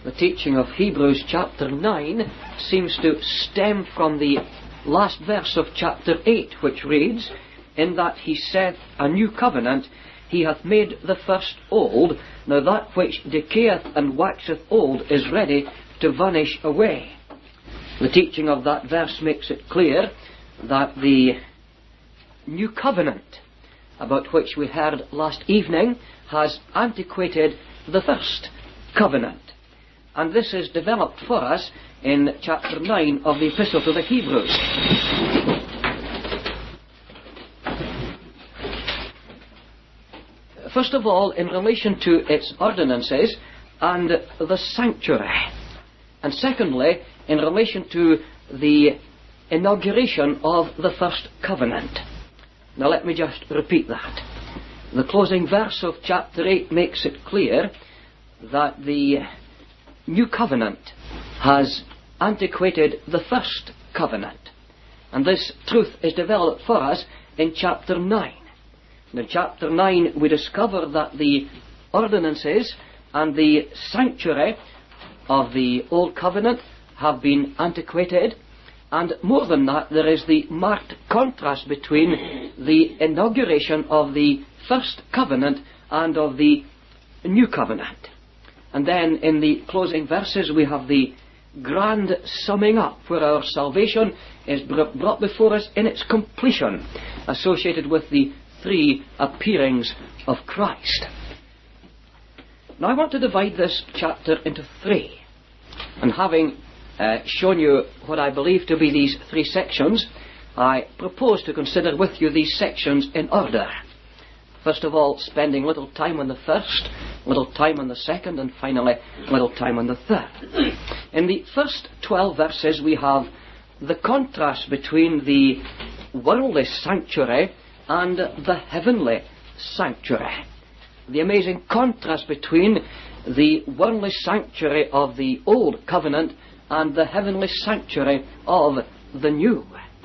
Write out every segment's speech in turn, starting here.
The teaching of Hebrews chapter 9 seems to stem from the last verse of chapter 8, which reads, "In that he saith a new covenant, he hath made the first old, now that which decayeth and waxeth old is ready to vanish away." The teaching of that verse makes it clear that the new covenant, about which we heard last evening, has antiquated the first covenant. And this is developed for us in chapter 9 of the Epistle to the Hebrews. First of all, in relation to its ordinances and the sanctuary. And secondly, in relation to the inauguration of the first covenant. Now let me just repeat that. The closing verse of chapter 8 makes it clear that the new covenant has antiquated the first covenant. And this truth is developed for us in chapter 9. In chapter 9 we discover that the ordinances and the sanctuary of the old covenant have been antiquated, and more than that, there is the marked contrast between the inauguration of the first covenant and of the new covenant. And then in the closing verses we have the grand summing up, where our salvation is brought before us in its completion, associated with the three appearings of Christ. Now I want to divide this chapter into three, and having shown you what I believe to be these three sections, I propose to consider with you these sections in order. First of all, spending little time on the first, little time on the second, and finally little time on the third. In the first 12 verses we have the contrast between the worldly sanctuary and the heavenly sanctuary. The amazing contrast between the worldly sanctuary of the old covenant and the heavenly sanctuary of the new.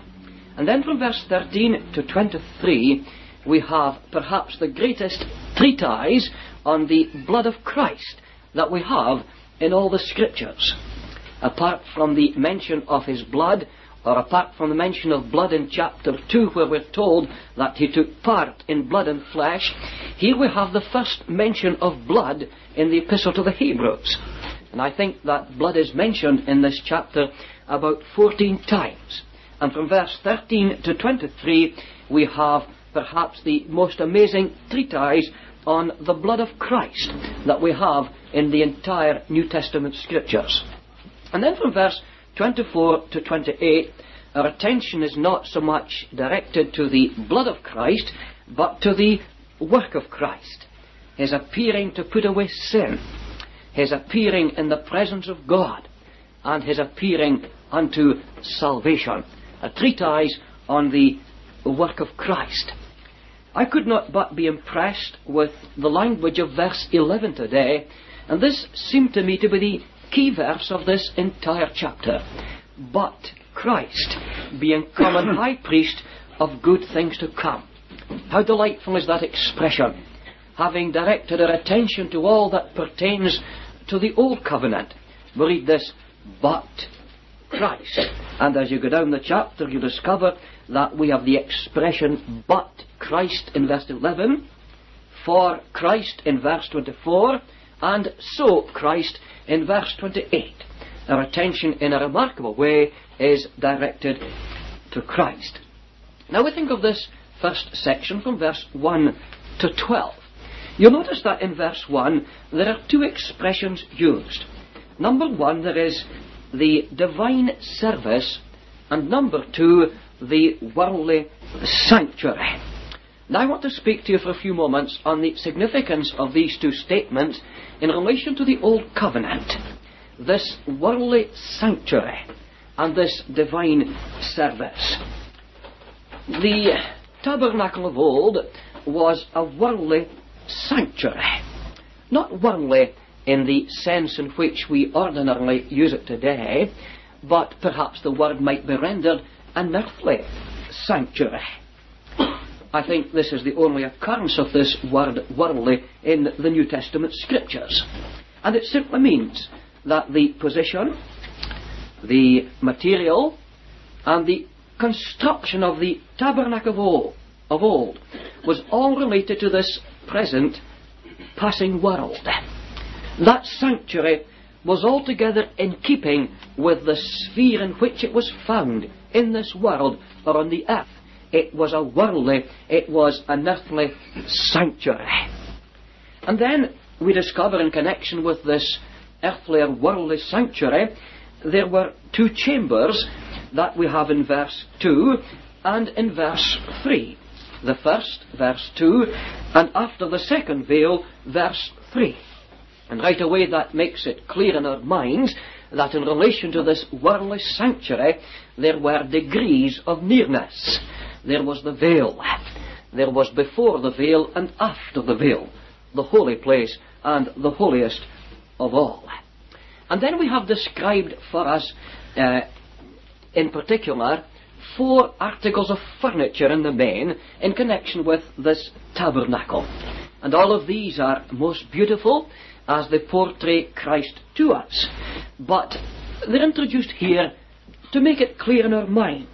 And then from verse 13 to 23 we have perhaps the greatest treatise on the blood of Christ that we have in all the Scriptures. Apart from the mention of his blood, or apart from the mention of blood in chapter 2, where we're told that he took part in blood and flesh, here we have the first mention of blood in the Epistle to the Hebrews. And I think that blood is mentioned in this chapter about 14 times. And from verse 13 to 23 we have perhaps the most amazing treatise on the blood of Christ that we have in the entire New Testament Scriptures. And then from verse 24 to 28, our attention is not so much directed to the blood of Christ, but to the work of Christ. His appearing to put away sin, his appearing in the presence of God, and his appearing unto salvation. A treatise on the work of Christ. I could not but be impressed with the language of verse 11 today, and this seemed to me to be the key verse of this entire chapter. But Christ, being common high priest of good things to come. How delightful is that expression, having directed our attention to all that pertains to the old covenant. We read this, but Christ. And as you go down the chapter, you discover that we have the expression but Christ in verse 11, for Christ in verse 24, and so Christ in verse 28. Our attention in a remarkable way is directed to Christ. Now we think of this first section from verse 1 to 12. You'll notice that in verse 1 there are two expressions used. Number 1, there is the divine service, and number 2, the worldly sanctuary. Now I want to speak to you for a few moments on the significance of these two statements in relation to the Old Covenant. This worldly sanctuary and this divine service. The tabernacle of old was a worldly sanctuary. Not worldly in the sense in which we ordinarily use it today, but perhaps the word might be rendered an earthly sanctuary. I think this is the only occurrence of this word worldly in the New Testament Scriptures. And it simply means that the position, the material, and the construction of the tabernacle of old was all related to this present passing world. That sanctuary was altogether in keeping with the sphere in which it was found in this world or on the earth. It was a worldly, it was an earthly sanctuary. And then we discover, in connection with this earthly or worldly sanctuary, there were two chambers that we have in verse 2 and in verse 3. The first, verse 2, and after the second veil, verse 3. And right away that makes it clear in our minds that in relation to this worldly sanctuary there were degrees of nearness. There was the veil. There was before the veil and after the veil, the holy place and the holiest of all. And then we have described for us, in particular, 4 articles of furniture in the main in connection with this tabernacle. And all of these are most beautiful as they portray Christ to us. But they're introduced here to make it clear in our minds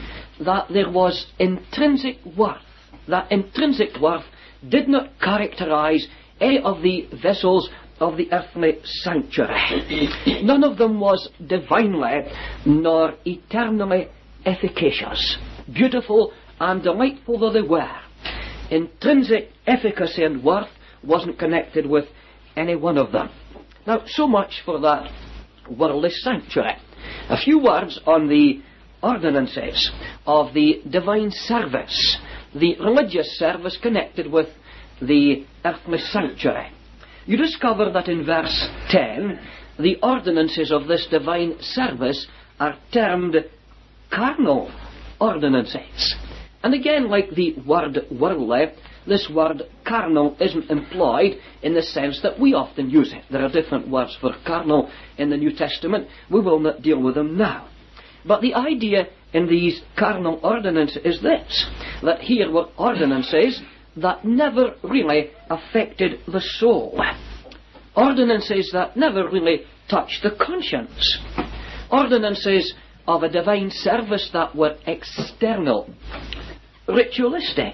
that there was intrinsic worth. That intrinsic worth did not characterize any of the vessels of the earthly sanctuary. None of them was divinely nor eternally efficacious. Beautiful and delightful though they were, intrinsic efficacy and worth wasn't connected with any one of them. Now, so much for that worldly sanctuary. A few words on the ordinances of the divine service, the religious service connected with the earthly sanctuary. You discover that in verse 10, the ordinances of this divine service are termed carnal ordinances. And again, like the word worldly, this word carnal isn't employed in the sense that we often use it. There are different words for carnal in the New Testament. We will not deal with them now. But the idea in these carnal ordinances is this, that here were ordinances that never really affected the soul. Ordinances that never really touched the conscience. Ordinances of a divine service that were external, ritualistic,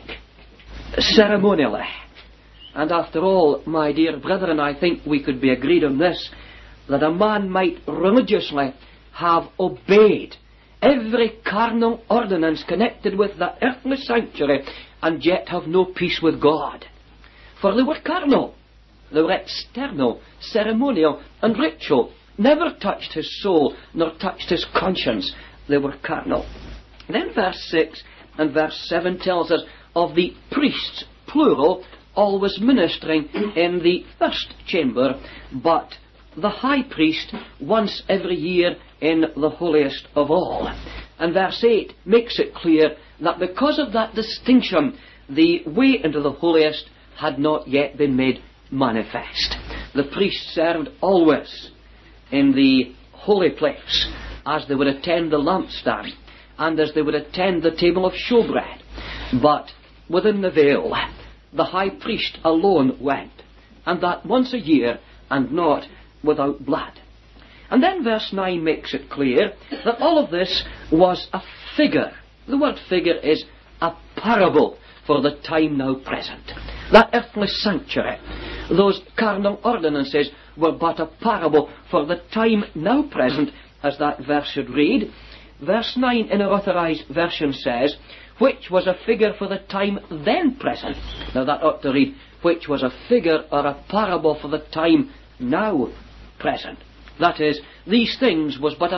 ceremonially. And after all, my dear brethren, I think we could be agreed on this, that a man might religiously have obeyed every carnal ordinance connected with the earthly sanctuary and yet have no peace with God. For they were carnal. They were external, ceremonial and ritual. Never touched his soul, nor touched his conscience. They were carnal. Then verse 6 and verse 7 tells us of the priests, plural, always ministering in the first chamber, but the high priest once every year in the holiest of all. And verse 8 makes it clear that because of that distinction, the way into the holiest had not yet been made manifest. The priests served always in the holy place, as they would attend the lampstand, and as they would attend the table of showbread. But within the veil, the high priest alone went, and that once a year, and not without blood. And then verse 9 makes it clear that all of this was a figure. The word figure is a parable for the time now present. That earthly sanctuary, those carnal ordinances, were but a parable for the time now present, as that verse should read. Verse 9 in our Authorized Version says, which was a figure for the time then present. Now that ought to read, which was a figure or a parable for the time now present. That is, these things were but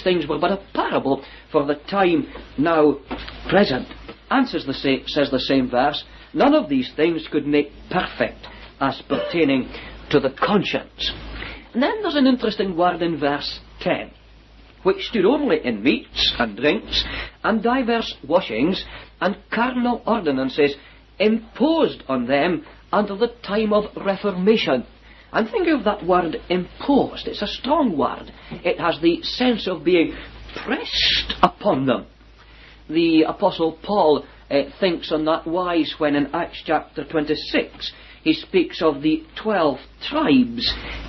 a parable for the time now present. And says the same verse, none of these things could make perfect as pertaining to the conscience. And then there's an interesting word in verse 10, which stood only in meats and drinks and divers washings and carnal ordinances imposed on them until the time of Reformation. And think of that word imposed. It's a strong word. It has the sense of being pressed upon them. The Apostle Paul thinks on that wise when in Acts chapter 26 he speaks of the 12 tribes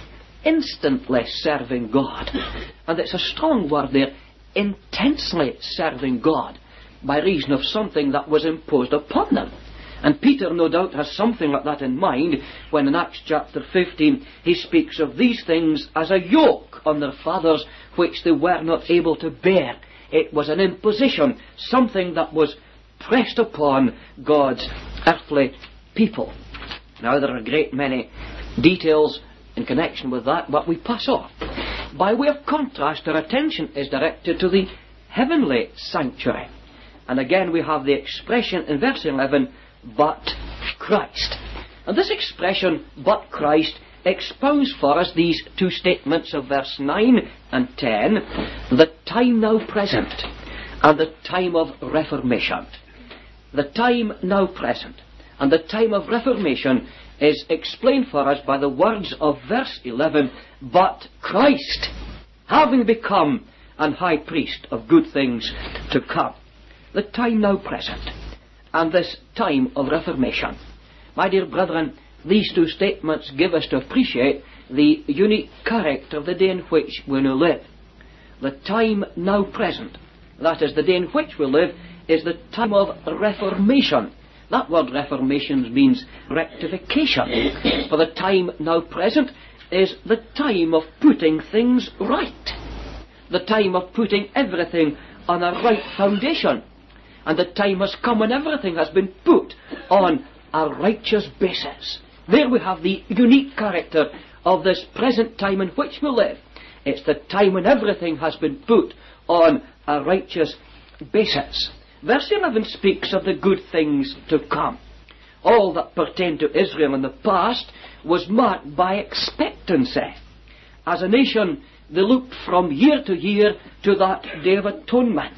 instantly serving God. And it's a strong word there, intensely serving God, by reason of something that was imposed upon them. And Peter, no doubt, has something like that in mind when in Acts chapter 15 he speaks of these things as a yoke on their fathers which they were not able to bear. It was an imposition, something that was pressed upon God's earthly people. Now there are a great many details in connection with that, but we pass off. By way of contrast, our attention is directed to the heavenly sanctuary. And again we have the expression in verse 11, but Christ. And this expression, but Christ, expounds for us these two statements of verse 9 and 10, the time now present and the time of reformation. The time now present and the time of reformation is explained for us by the words of verse 11, but Christ, having become an high priest of good things to come. The time now present and this time of reformation. My dear brethren, these two statements give us to appreciate the unique character of the day in which we now live. The time now present, that is, the day in which we live, is the time of reformation. That word reformation means rectification. For the time now present is the time of putting things right. The time of putting everything on a right foundation. And the time has come when everything has been put on a righteous basis. There we have the unique character of this present time in which we live. It's the time when everything has been put on a righteous basis. Verse 11 speaks of the good things to come. All that pertained to Israel in the past was marked by expectancy. As a nation, they looked from year to year to that Day of Atonement.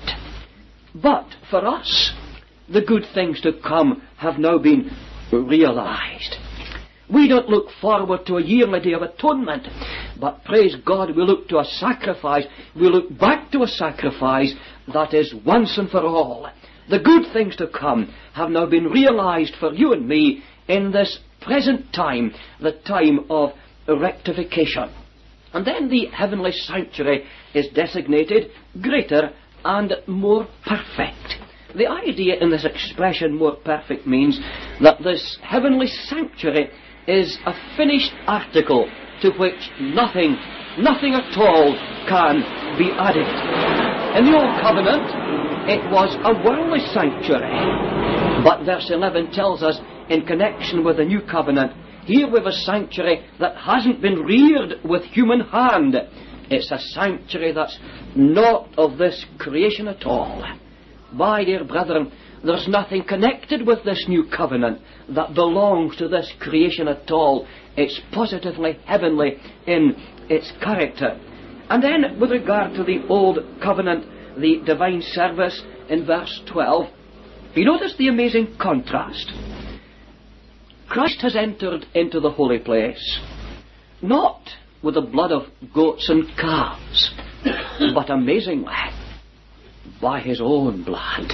But for us, the good things to come have now been realized. We don't look forward to a yearly Day of Atonement, but praise God, we look to a sacrifice. We look back to a sacrifice that is once and for all. The good things to come have now been realized for you and me in this present time, the time of rectification. And then the heavenly sanctuary is designated greater and more perfect. The idea in this expression, more perfect, means that this heavenly sanctuary is a finished article to which nothing at all can be added. In the Old Covenant, it was a worldly sanctuary. But verse 11 tells us, in connection with the New Covenant, here we have a sanctuary that hasn't been reared with human hand. It's a sanctuary that's not of this creation at all. My dear brethren, there's nothing connected with this new covenant that belongs to this creation at all. It's positively heavenly in its character. And then, with regard to the Old Covenant, the divine service in verse 12, you notice the amazing contrast. Christ has entered into the holy place, not with the blood of goats and calves, but amazingly, by his own blood.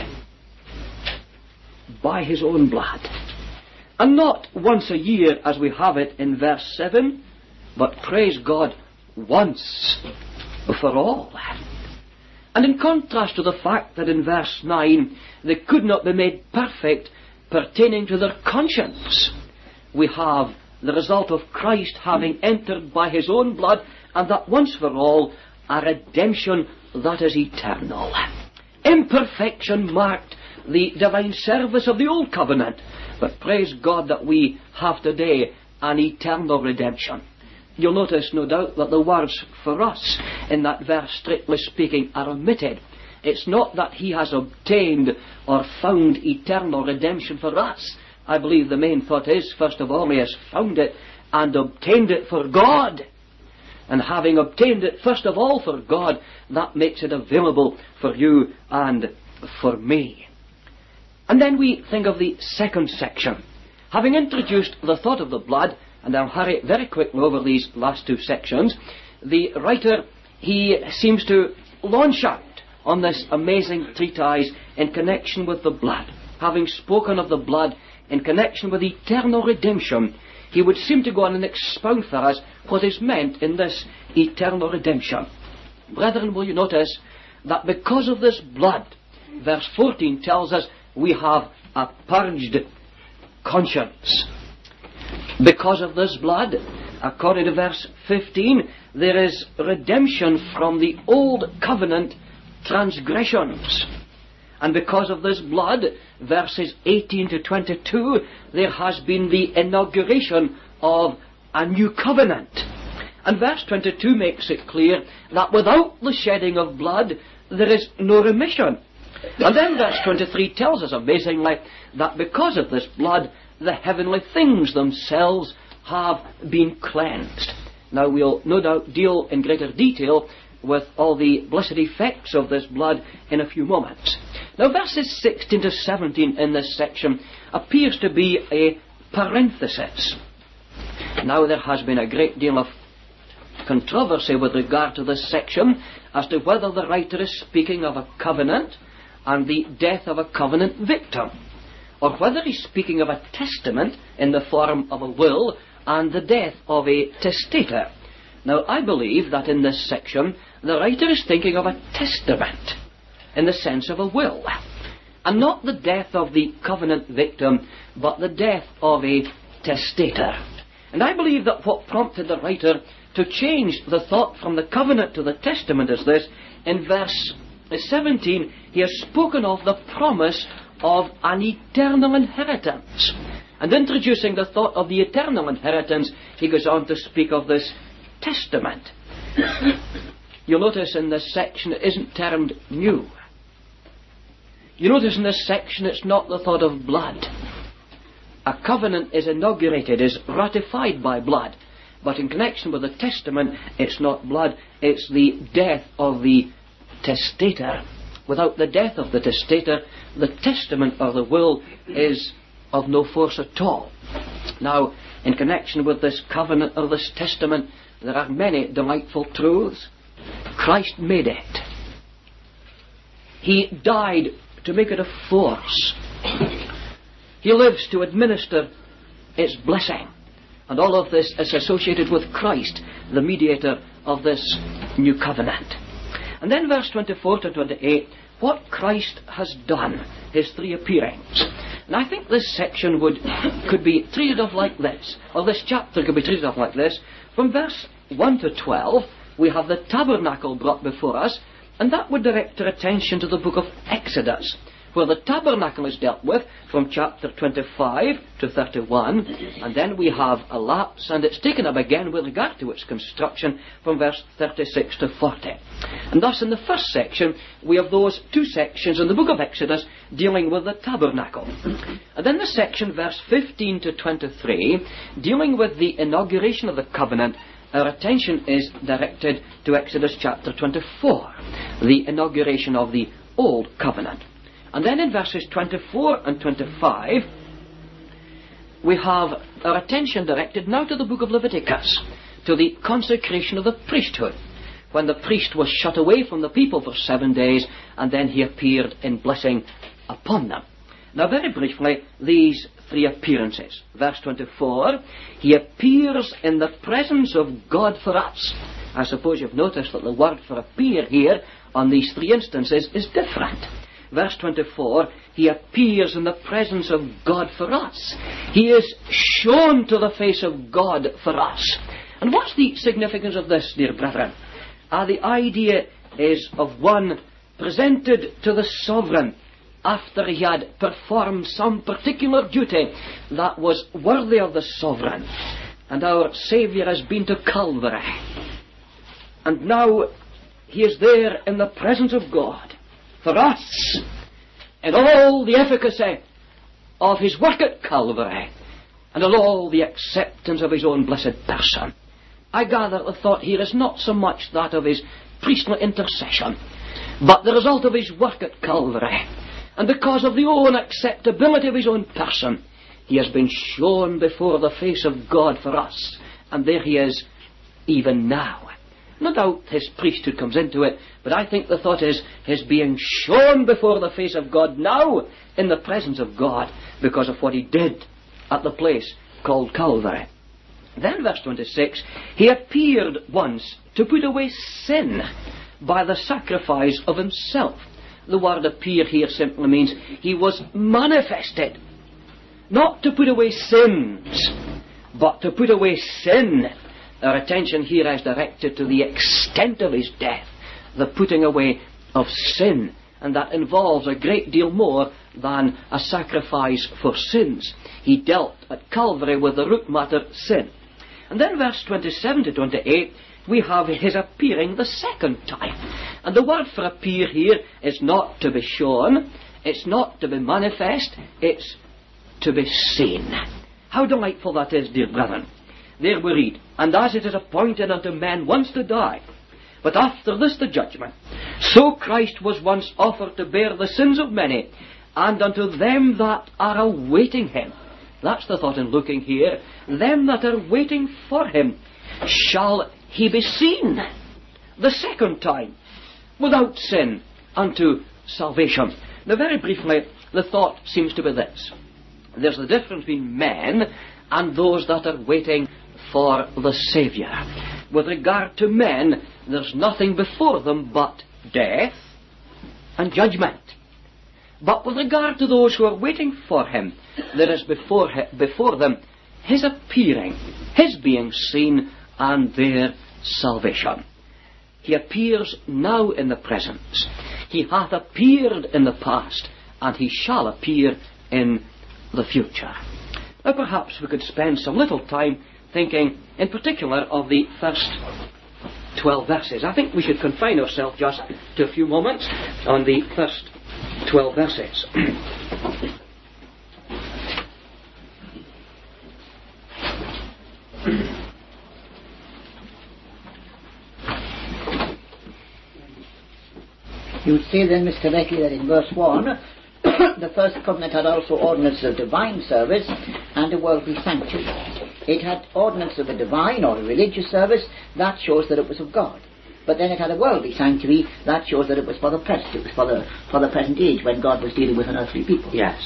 By his own blood. And not once a year as we have it in verse 7, but praise God, once for all. And in contrast to the fact that in verse 9 they could not be made perfect pertaining to their conscience, we have the result of Christ having entered by his own blood, and that once for all, a redemption that is eternal. Imperfection marked the divine service of the Old Covenant, but praise God that we have today an eternal redemption. You'll notice, no doubt, that the words for us in that verse, strictly speaking, are omitted. It's not that he has obtained or found eternal redemption for us. I believe the main thought is, first of all, he has found it and obtained it for God. And having obtained it, first of all, for God, that makes it available for you and for me. And then we think of the second section. Having introduced the thought of the blood, and I'll hurry very quickly over these last two sections, the writer, he seems to launch out on this amazing treatise in connection with the blood. Having spoken of the blood in connection with eternal redemption, he would seem to go on and expound for us what is meant in this eternal redemption. Brethren, will you notice that because of this blood, verse 14 tells us we have a purged conscience. Because of this blood, according to verse 15, there is redemption from the old covenant transgressions. And because of this blood, verses 18 to 22, there has been the inauguration of a new covenant. And verse 22 makes it clear that without the shedding of blood, there is no remission. And then verse 23 tells us amazingly that because of this blood, the heavenly things themselves have been cleansed. Now we'll no doubt deal in greater detail with all the blessed effects of this blood in a few moments. Now verses 16 to 17 in this section appears to be a parenthesis. Now there has been a great deal of controversy with regard to this section as to whether the writer is speaking of a covenant and the death of a covenant victim, or whether he's speaking of a testament in the form of a will and the death of a testator. Now I believe that in this section the writer is thinking of a testament in the sense of a will, and not the death of the covenant victim, but the death of a testator. And I believe that what prompted the writer to change the thought from the covenant to the testament is this. In verse 17, he has spoken of the promise of an eternal inheritance. And introducing the thought of the eternal inheritance, he goes on to speak of this testament. You'll notice in this section it isn't termed new. You notice in this section it's not the thought of blood. A covenant is inaugurated, is ratified by blood. But in connection with the testament, it's not blood, it's the death of the testator. Without the death of the testator, the testament or the will is of no force at all. Now, in connection with this covenant or this testament, there are many delightful truths. Christ made it. He died to make it a force. He lives to administer its blessing. And all of this is associated with Christ, the mediator of this new covenant. And then verse 24 to 28, what Christ has done, his three appearings. And I think this section could be treated of like this, or this chapter could be treated of like this. From verse 1 to 12, we have the tabernacle brought before us, and that would direct our attention to the book of Exodus, where the tabernacle is dealt with from chapter 25 to 31, and then we have a lapse, and it's taken up again with regard to its construction from verse 36 to 40. And thus in the first section, we have those two sections in the book of Exodus dealing with the tabernacle. And then the section, verse 15 to 23, dealing with the inauguration of the covenant, our attention is directed to Exodus chapter 24, the inauguration of the old covenant. And then in verses 24 and 25, we have our attention directed now to the book of Leviticus, to the consecration of the priesthood, when the priest was shut away from the people for 7 days, and then he appeared in blessing upon them. Now very briefly, these three appearances. Verse 24, he appears in the presence of God for us. I suppose you've noticed that the word for appear here on these three instances is different. Verse 24, he appears in the presence of God for us. He is shown to the face of God for us. And what's the significance of this, dear brethren? The idea is of one presented to the sovereign after he had performed some particular duty that was worthy of the sovereign. And our Saviour has been to Calvary. And now he is there in the presence of God for us, in all the efficacy of his work at Calvary, and in all the acceptance of his own blessed person. I gather the thought here is not so much that of his priestly intercession, but the result of his work at Calvary. And because of the own acceptability of his own person, he has been shown before the face of God for us. And there he is even now. No doubt his priesthood comes into it, but I think the thought is his being shown before the face of God now in the presence of God because of what he did at the place called Calvary. Then verse 26, he appeared once to put away sin by the sacrifice of himself. The word appear here simply means he was manifested. Not to put away sins, but to put away sin. Our attention here is directed to the extent of his death, the putting away of sin. And that involves a great deal more than a sacrifice for sins. He dealt at Calvary with the root matter, sin. And then verse 27 to 28, we have his appearing the second time. And the word for appear here is not to be shown, it's not to be manifest, it's to be seen. How delightful that is, dear brethren. There we read, and as it is appointed unto men once to die, but after this the judgment, so Christ was once offered to bear the sins of many, and unto them that are awaiting him. That's the thought in looking here. Them that are waiting for him shall he be seen the second time, without sin, unto salvation. Now very briefly, the thought seems to be this. There's the difference between men and those that are waiting for the Saviour. With regard to men, there's nothing before them but death and judgment. But with regard to those who are waiting for him, there is before them his appearing, his being seen, and their salvation. He appears now in the present. He hath appeared in the past, and he shall appear in the future. Now perhaps we could spend some little time thinking in particular of the first 12 verses. I think we should confine ourselves just to a few moments on the first 12 verses. You would say then, Mr. Leckie, that in verse 1, the first covenant had also ordinances of divine service and a worldly sanctuary. It had ordinance of a divine or a religious service, that shows that it was of God. But then it had a worldly sanctuary, that shows that it was for the present. It was for the present age, when God was dealing with an earthly people. Yes.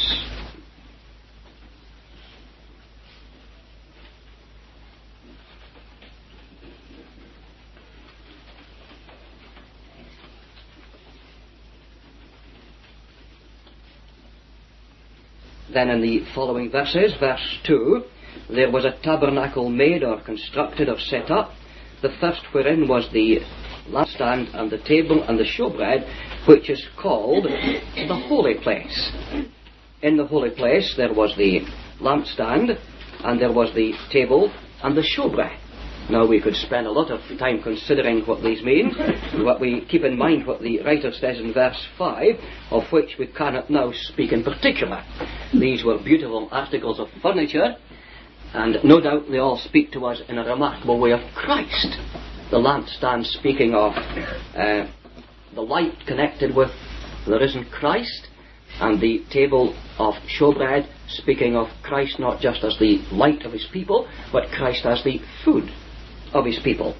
Then in the following verses, verse 2, there was a tabernacle made or constructed or set up, the first wherein was the lampstand and the table and the showbread, which is called the holy place. In the holy place there was the lampstand, and there was the table and the showbread. Now we could spend a lot of time considering what these mean, but we keep in mind what the writer says in verse 5, of which we cannot now speak in particular. These were beautiful articles of furniture, and no doubt they all speak to us in a remarkable way of Christ. The lampstand speaking of the light connected with the risen Christ, and the table of showbread speaking of Christ not just as the light of his people, but Christ as the food of his people.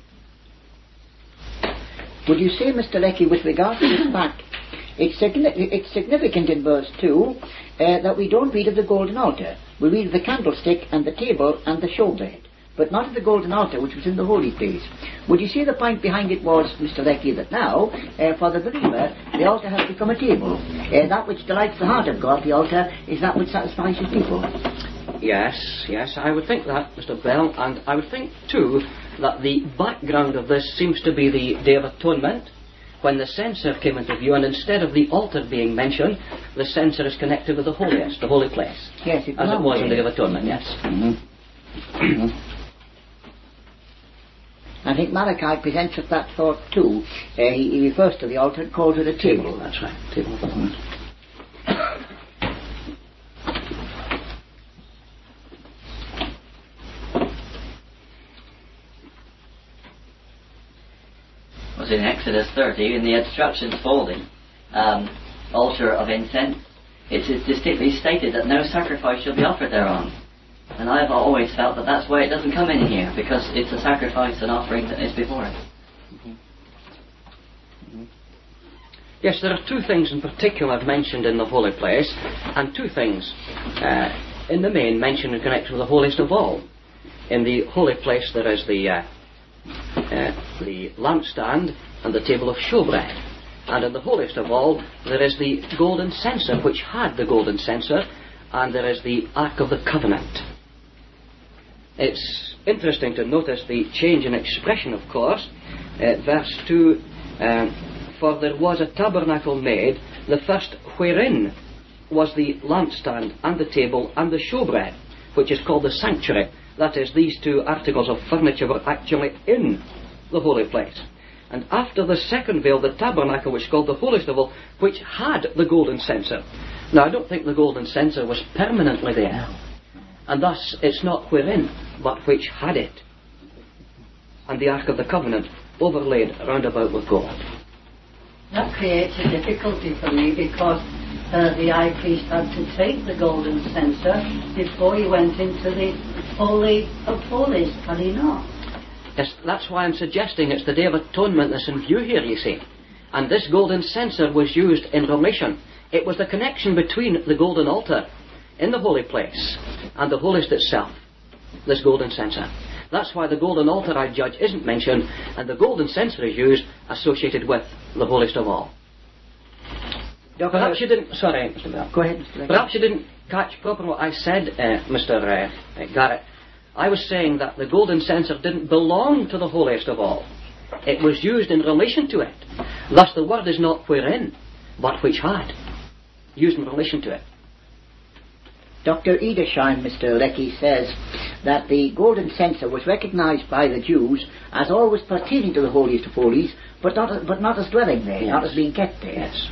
Would you say, Mr. Leckie, with regard to this fact, it's significant in verse 2 that we don't read of the golden altar. We read of the candlestick and the table and the showbread, but not of the golden altar which was in the holy place. Would you say the point behind it was, Mr. Leckie, that now, for the believer, the altar has become a table. That which delights the heart of God, the altar, is that which satisfies his people. Yes, I would think that, Mr. Bell, and I would think, too, that the background of this seems to be the Day of Atonement, when the censer came into view, and instead of the altar being mentioned, the censer is connected with the holiest, the holy place. Yes, as it was in the Day of Atonement, yes. Mm-hmm. Mm-hmm. I think Malachi presents us that thought too. He refers to the altar and calls it a table. That's right, table of atonement. Was in Exodus 30 in the instructions folding altar of incense. It's distinctly stated that no sacrifice shall be offered thereon. And I've always felt that that's why it doesn't come in here, because it's a sacrifice and offering that is before it. Mm-hmm. Mm-hmm. Yes, there are two things in particular mentioned in the holy place, and two things in the main mentioned in connection with the holiest of all. In the holy place there is the lampstand and the table of showbread. And in the holiest of all there is the golden censer, which had the golden censer, and there is the Ark of the Covenant. It's interesting to notice the change in expression, of course. Verse 2, for there was a tabernacle made, the first wherein was the lampstand and the table and the showbread, which is called the sanctuary. That is, these two articles of furniture were actually in the holy place. And after the second veil, the tabernacle, which is called the holiest of all, which had the golden censer. Now, I don't think the golden censer was permanently there, and thus it's not wherein, but which had it. And the Ark of the Covenant overlaid round about with gold. That creates a difficulty for me, because the high priest had to take the golden censer before he went into the Holy of Holies, had he not? Yes, that's why I'm suggesting it's the Day of Atonement that's in view here, you see. And this golden censer was used in relation. It was the connection between the golden altar in the holy place and the holiest itself, this golden censer. That's why the golden altar, I judge, isn't mentioned, and the golden censer is used associated with the holiest of all. Perhaps you didn't... Sorry, Mr. Bell. Go ahead, Mr. Perhaps you didn't catch properly what I said, Mr. Garrett. I was saying that the golden censer didn't belong to the holiest of all. It was used in relation to it. Thus the word is not wherein, but which had. Used in relation to it. Dr. Edersheim, Mr. Leckie, says that the golden censer was recognized by the Jews as always pertaining to the holiest of holies, but not as dwelling there, yes. Not as being kept there. Yes.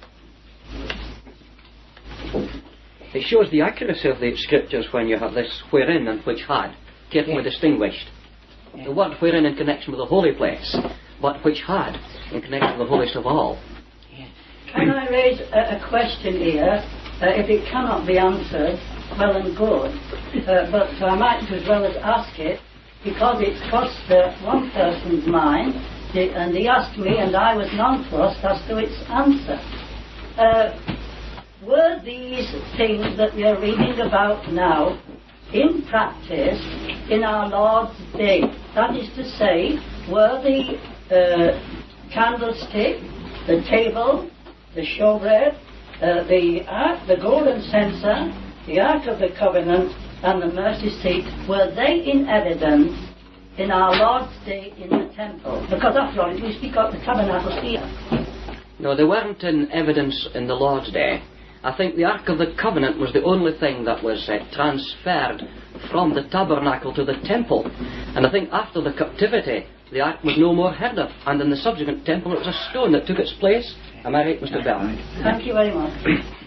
It shows the accuracy of the scriptures when you have this wherein and which had, carefully distinguished. The word wherein in connection with the holy place, but which had in connection with the holiest of all. Can I raise a question here? If it cannot be answered, well and good, but I might as well as ask it, because it's crossed one person's mind, and he asked me, and I was nonplussed as to its answer. Were these things that we are reading about now in practice in our Lord's day? That is to say, were the candlestick, the table, the showbread, the ark, the golden censer, the Ark of the Covenant, and the mercy seat, were they in evidence in our Lord's day in the temple? Because after all, we speak of the tabernacle here. No, they weren't in evidence in the Lord's day. I think the Ark of the Covenant was the only thing that was transferred from the tabernacle to the temple. And I think after the captivity, the Ark was no more heard of. And in the subsequent temple, it was a stone that took its place. Am I right, Mr. Bell? Thank you very much.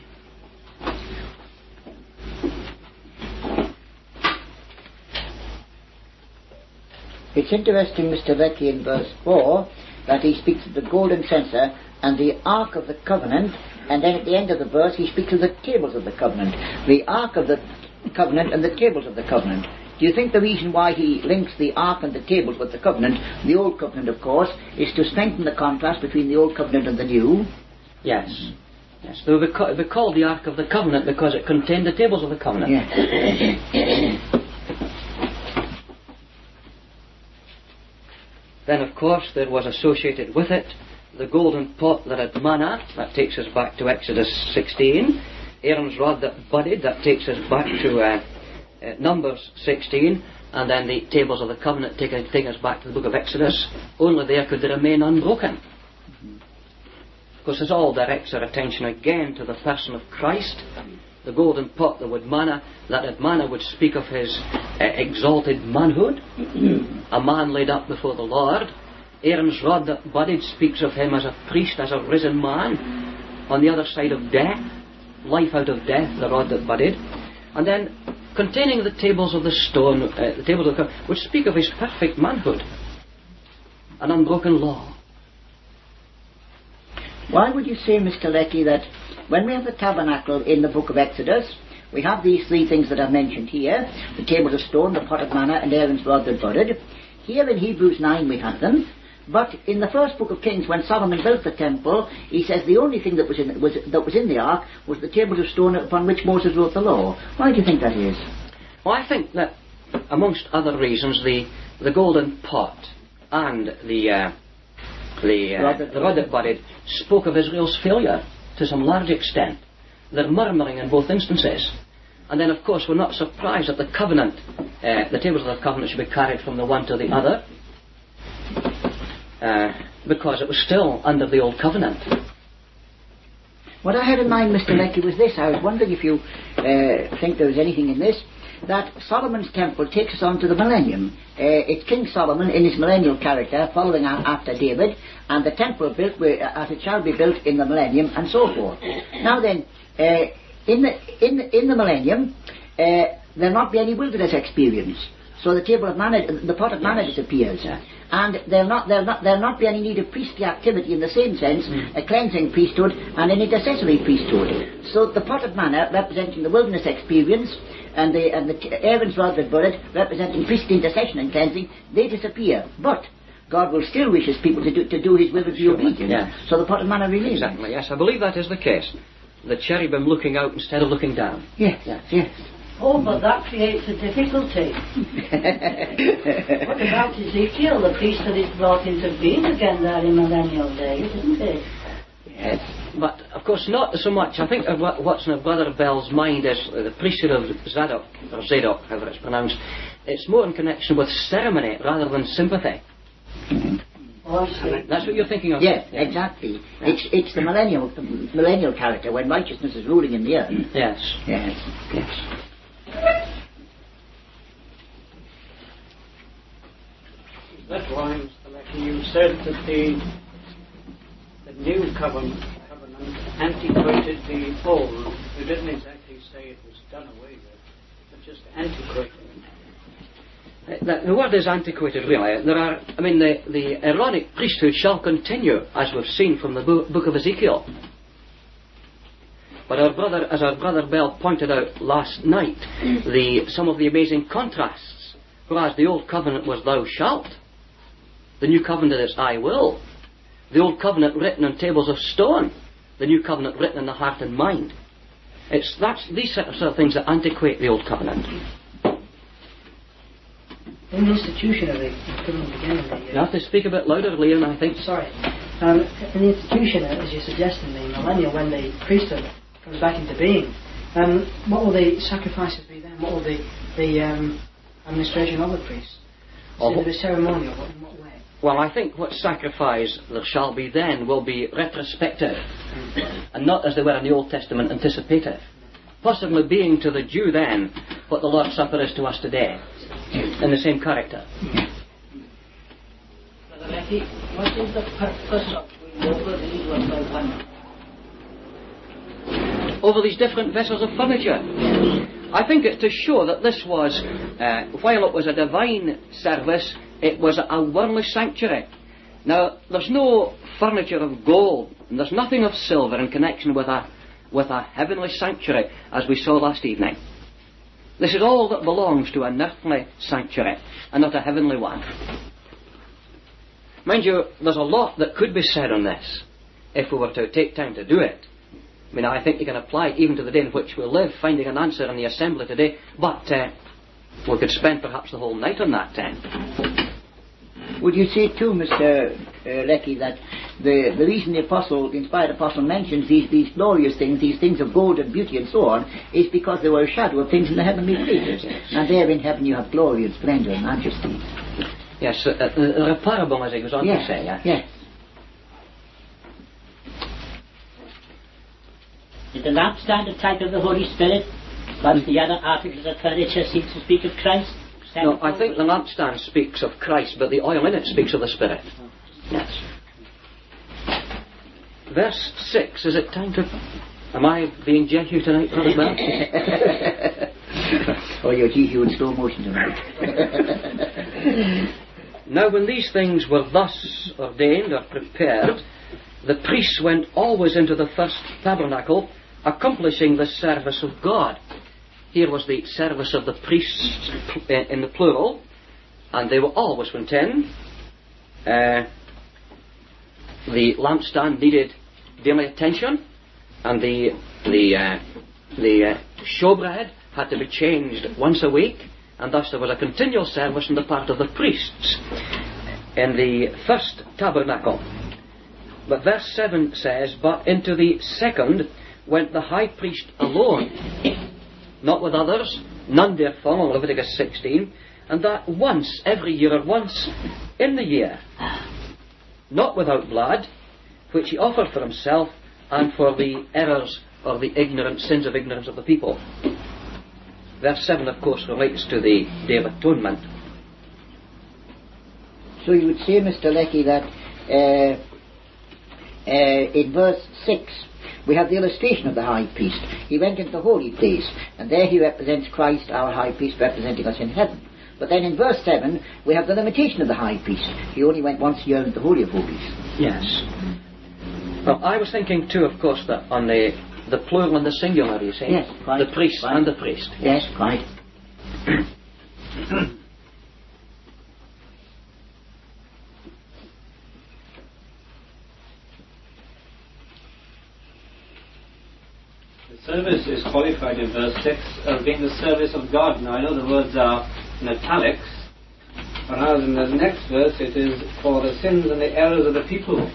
It's interesting, Mr. Leckie, in verse 4, that he speaks of the golden censer and the Ark of the Covenant, and then at the end of the verse he speaks of the tables of the covenant. The Ark of the Covenant and the tables of the covenant. Do you think the reason why he links the Ark and the tables with the covenant, the Old Covenant of course, is to strengthen the contrast between the Old Covenant and the New? Yes. Yes. They were called the Ark of the Covenant because it contained the tables of the covenant. Yes. Then, of course, there was associated with it the golden pot that had manna. That takes us back to Exodus 16. Aaron's rod that budded. That takes us back to Numbers 16. And then the tables of the covenant take us back to the book of Exodus. Only there could they remain unbroken. Of course, this all directs our attention again to the person of Christ. The golden pot that would manna, would speak of his exalted manhood. A man laid up before the Lord. Aaron's rod that budded speaks of him as a priest, as a risen man. On the other side of death, life out of death, the rod that budded. And then, containing the tables of the stone, the tables of the covenant, would speak of his perfect manhood. An unbroken law. Why would you say, Mr. Leckie, that when we have the tabernacle in the book of Exodus, we have these three things that are mentioned here, the tables of stone, the pot of manna, and Aaron's rod that budded. Here in Hebrews 9 we have them, but in the first book of Kings, when Solomon built the temple, he says the only thing that was in the ark was the tables of stone upon which Moses wrote the law. Why do you think that is? Well, I think that amongst other reasons, the golden pot and the rod that budded spoke of Israel's failure to some large extent. They're murmuring in both instances. And then, of course, we're not surprised that the covenant, the tables of the covenant should be carried from the one to the other, because it was still under the old covenant. What I had in mind, Mr. Leckie, was this. I was wondering if you think there was anything in this, that Solomon's temple takes us on to the millennium. It's King Solomon in his millennial character, following after David, and the temple built as it shall be built in the millennium, and so forth. Now then, in the millennium, there'll not be any wilderness experience. So the table of manna, the pot of manna disappears, and there'll not be any need of priestly activity in the same sense, a cleansing priesthood and an intercessory priesthood. So the pot of manna, representing the wilderness experience, and Aaron's rod that budded, representing priestly intercession and cleansing, they disappear. But God will still wish His people to do His will and be obedient. Yeah. So the pot of manna remains. Exactly. Yes, I believe that is the case. The cherubim looking out instead of looking down. Yes. Oh, but that creates a difficulty. What about Ezekiel, the priesthood is brought into being again there in millennial days, isn't it? Yes. But, of course, not so much. I think what's in Brother Bell's mind is the priesthood of Zadok, or Zadok, however it's pronounced. It's more in connection with ceremony rather than sympathy. Oh, I see. That's what you're thinking of? Yes, exactly. It's the millennial character, when righteousness is ruling in the earth. Yes. That's why, Mr. Leckie, you said that the new covenant antiquated the old. You didn't exactly say it was done away with, but just antiquated. The word is antiquated, really. The Aaronic priesthood shall continue, as we've seen from the book of Ezekiel. But as our brother Bell pointed out last night, some of the amazing contrasts. Whereas the old covenant was thou shalt, the new covenant is I will. The old covenant written on tables of stone, the new covenant written in the heart and mind. These sort of things that antiquate the old covenant. In the institution of it, beginning, you have to speak a bit louder, Liam, I think. Sorry. In the institution, as you suggested, in the millennium, when the priesthood comes back into being, what will the sacrifices be then? What will the administration of the priests? Will it be ceremonial? In what way? Well, I think what sacrifice there shall be then will be retrospective, and not as they were in the Old Testament, anticipative. Possibly being to the Jew then what the Lord's Supper is to us today, in the same character. Brother Leckie, what is the purpose of going over these one by one? Over these different vessels of furniture. I think it's to show that this was, while it was a divine service, it was a worldly sanctuary. Now, there's no furniture of gold, and there's nothing of silver in connection with a heavenly sanctuary, as we saw last evening. This is all that belongs to an earthly sanctuary, and not a heavenly one. Mind you, there's a lot that could be said on this, if we were to take time to do it. I think you can apply it even to the day in which we live, finding an answer in the assembly today, but we could spend perhaps the whole night on that then. Would you say too, Mr. Leckie, that the reason the inspired apostle mentions these glorious things, these things of gold and beauty and so on, is because they were a shadow of things in the heavenly places. And there in heaven you have glory and splendour and majesty. Yes, reparable, as he goes on to say. Yes. Is the lampstand a type of the Holy Spirit? Whilst the other articles of furniture seem to speak of Christ? No, I think the lampstand speaks of Christ, but the oil in it speaks of the Spirit. Yes. Verse 6, is it time to... Am I being Jehu tonight, Brother Bell? Oh, you're Jehu in slow motion tonight. Now when these things were thus ordained or prepared, the priests went always into the first tabernacle, accomplishing the service of God. Here was the service of the priests in the plural, and they were always went in. The lampstand needed daily attention, and the showbread had to be changed once a week, and thus there was a continual service on the part of the priests in the first tabernacle. But verse 7 says, "But into the second went the high priest alone, not with others, none dare follow," Leviticus 16, "and that once every year, or once in the year, not without blood, which he offered for himself and for the errors or the sins of ignorance of the people." Verse 7, of course, relates to the Day of Atonement. So you would say, Mr. Leckie, that in verse 6 we have the illustration of the high priest. He went into the holy place, and there he represents Christ, our high priest, representing us in heaven. But then in verse 7 we have the limitation of the high priest. He only went once a year into the Holy of Holies. Yes. Well, I was thinking too, of course, that on the plural and the singular, you see. Yes, quite. The priest Quite. and the priest. Yes, quite. The service is qualified in verse 6 as being the service of God. Now I know the words are in italics, whereas in the next verse it is for the sins and the errors of the people.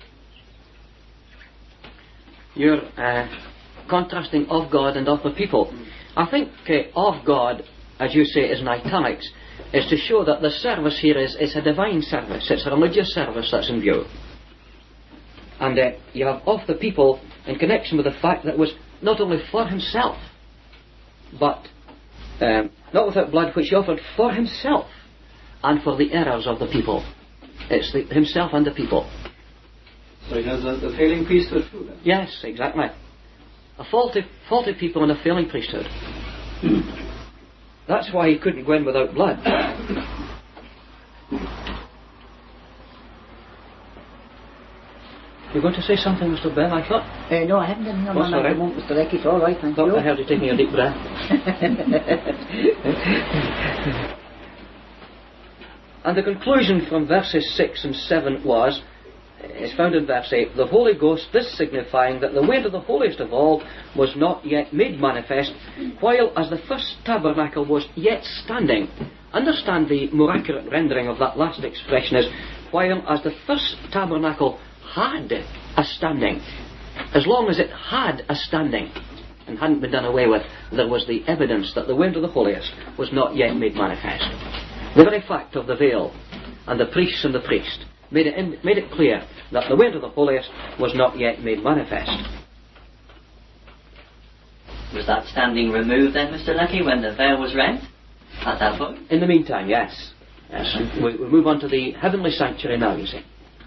You're contrasting of God and of the people. I think of God, as you say, is in italics, is to show that the service here is a divine service. It's a religious service that's in view. And you have of the people in connection with the fact that it was not only for himself, but not without blood, which he offered for himself and for the errors of the people. It's himself and the people. So he has the failing priesthood too then? Yes, exactly. A faulty people and a failing priesthood. That's why he couldn't go in without blood. You're going to say something, Mr. Bell, I thought? No, I haven't anything on Oh, that at the moment, Mr. Leckie. It's all right, thank you. I heard you taking a deep breath. And the conclusion from verses 6 and 7 is found in verse 8, "The Holy Ghost, this signifying that the way to the holiest of all was not yet made manifest, while as the first tabernacle was yet standing." Understand the more accurate rendering of that last expression is, "while as the first tabernacle had a standing." As long as it had a standing and hadn't been done away with, there was the evidence that the way to the holiest was not yet made manifest. The very fact of the veil and the priests and the priest made it clear that the way to the holiest was not yet made manifest. Was that standing removed then, Mr. Leckie, when the veil was rent? At that point? In the meantime, yes. We move on to the heavenly sanctuary now, you see.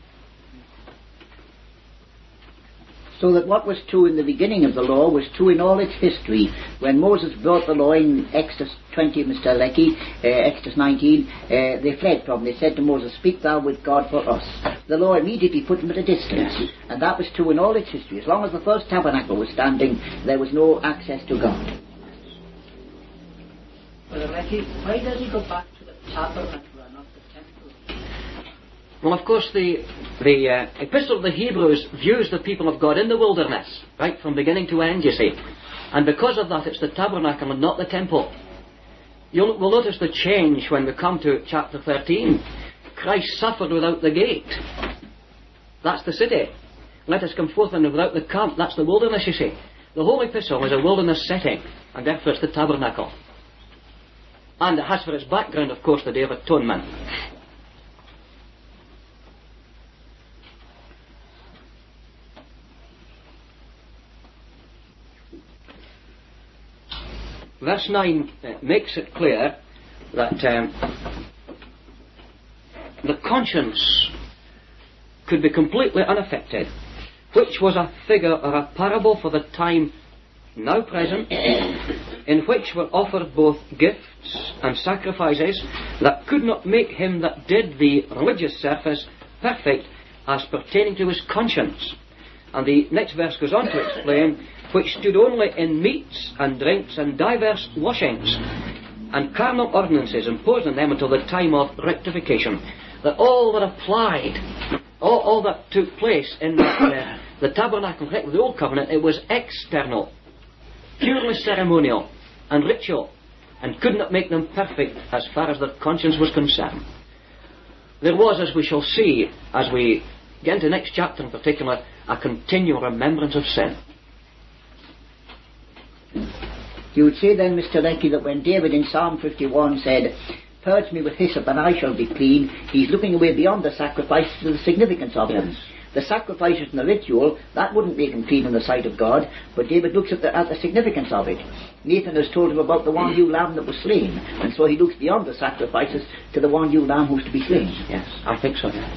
So that what was true in the beginning of the law was true in all its history. When Moses brought the law in Exodus 20, Mr. Leckie, Exodus 19, they fled from him. They said to Moses, "Speak thou with God for us." The law immediately put them at a distance. Yes. And that was true in all its history. As long as the first tabernacle was standing, there was no access to God. Brother Leckie, why does he go back to the tabernacle and not the temple? Well, of course, the Epistle of the Hebrews views the people of God in the wilderness, right from beginning to end, you see. And because of that, it's the tabernacle and not the temple. We'll notice the change when we come to chapter 13. Christ suffered without the gate. That's the city. Let us come forth and without the camp. That's the wilderness, you see. The whole epistle is a wilderness setting, and therefore it's the tabernacle. And it has for its background, of course, the Day of Atonement. Verse 9 makes it clear that the conscience could be completely unaffected, which was a figure or a parable for the time now present, in which were offered both gifts and sacrifices that could not make him that did the religious service perfect as pertaining to his conscience. And the next verse goes on to explain, which stood only in meats and drinks and divers washings and carnal ordinances imposed on them until the time of rectification. That all that applied, all that took place in that, the tabernacle of the Old Covenant, it was external, purely ceremonial and ritual. and could not make them perfect as far as their conscience was concerned. There was, as we shall see, as we get into the next chapter in particular, a continual remembrance of sin. You would say then, Mr. Leckie, that when David in Psalm 51 said, "Purge me with hyssop and I shall be clean," he's looking away beyond the sacrifices to the significance of them. The sacrifices and the ritual, that wouldn't make him clean in the sight of God, but David looks at the significance of it. Nathan has told him about the one ewe lamb that was slain, and so he looks beyond the sacrifices to the one ewe lamb who's to be slain. Yes, I think so, yes.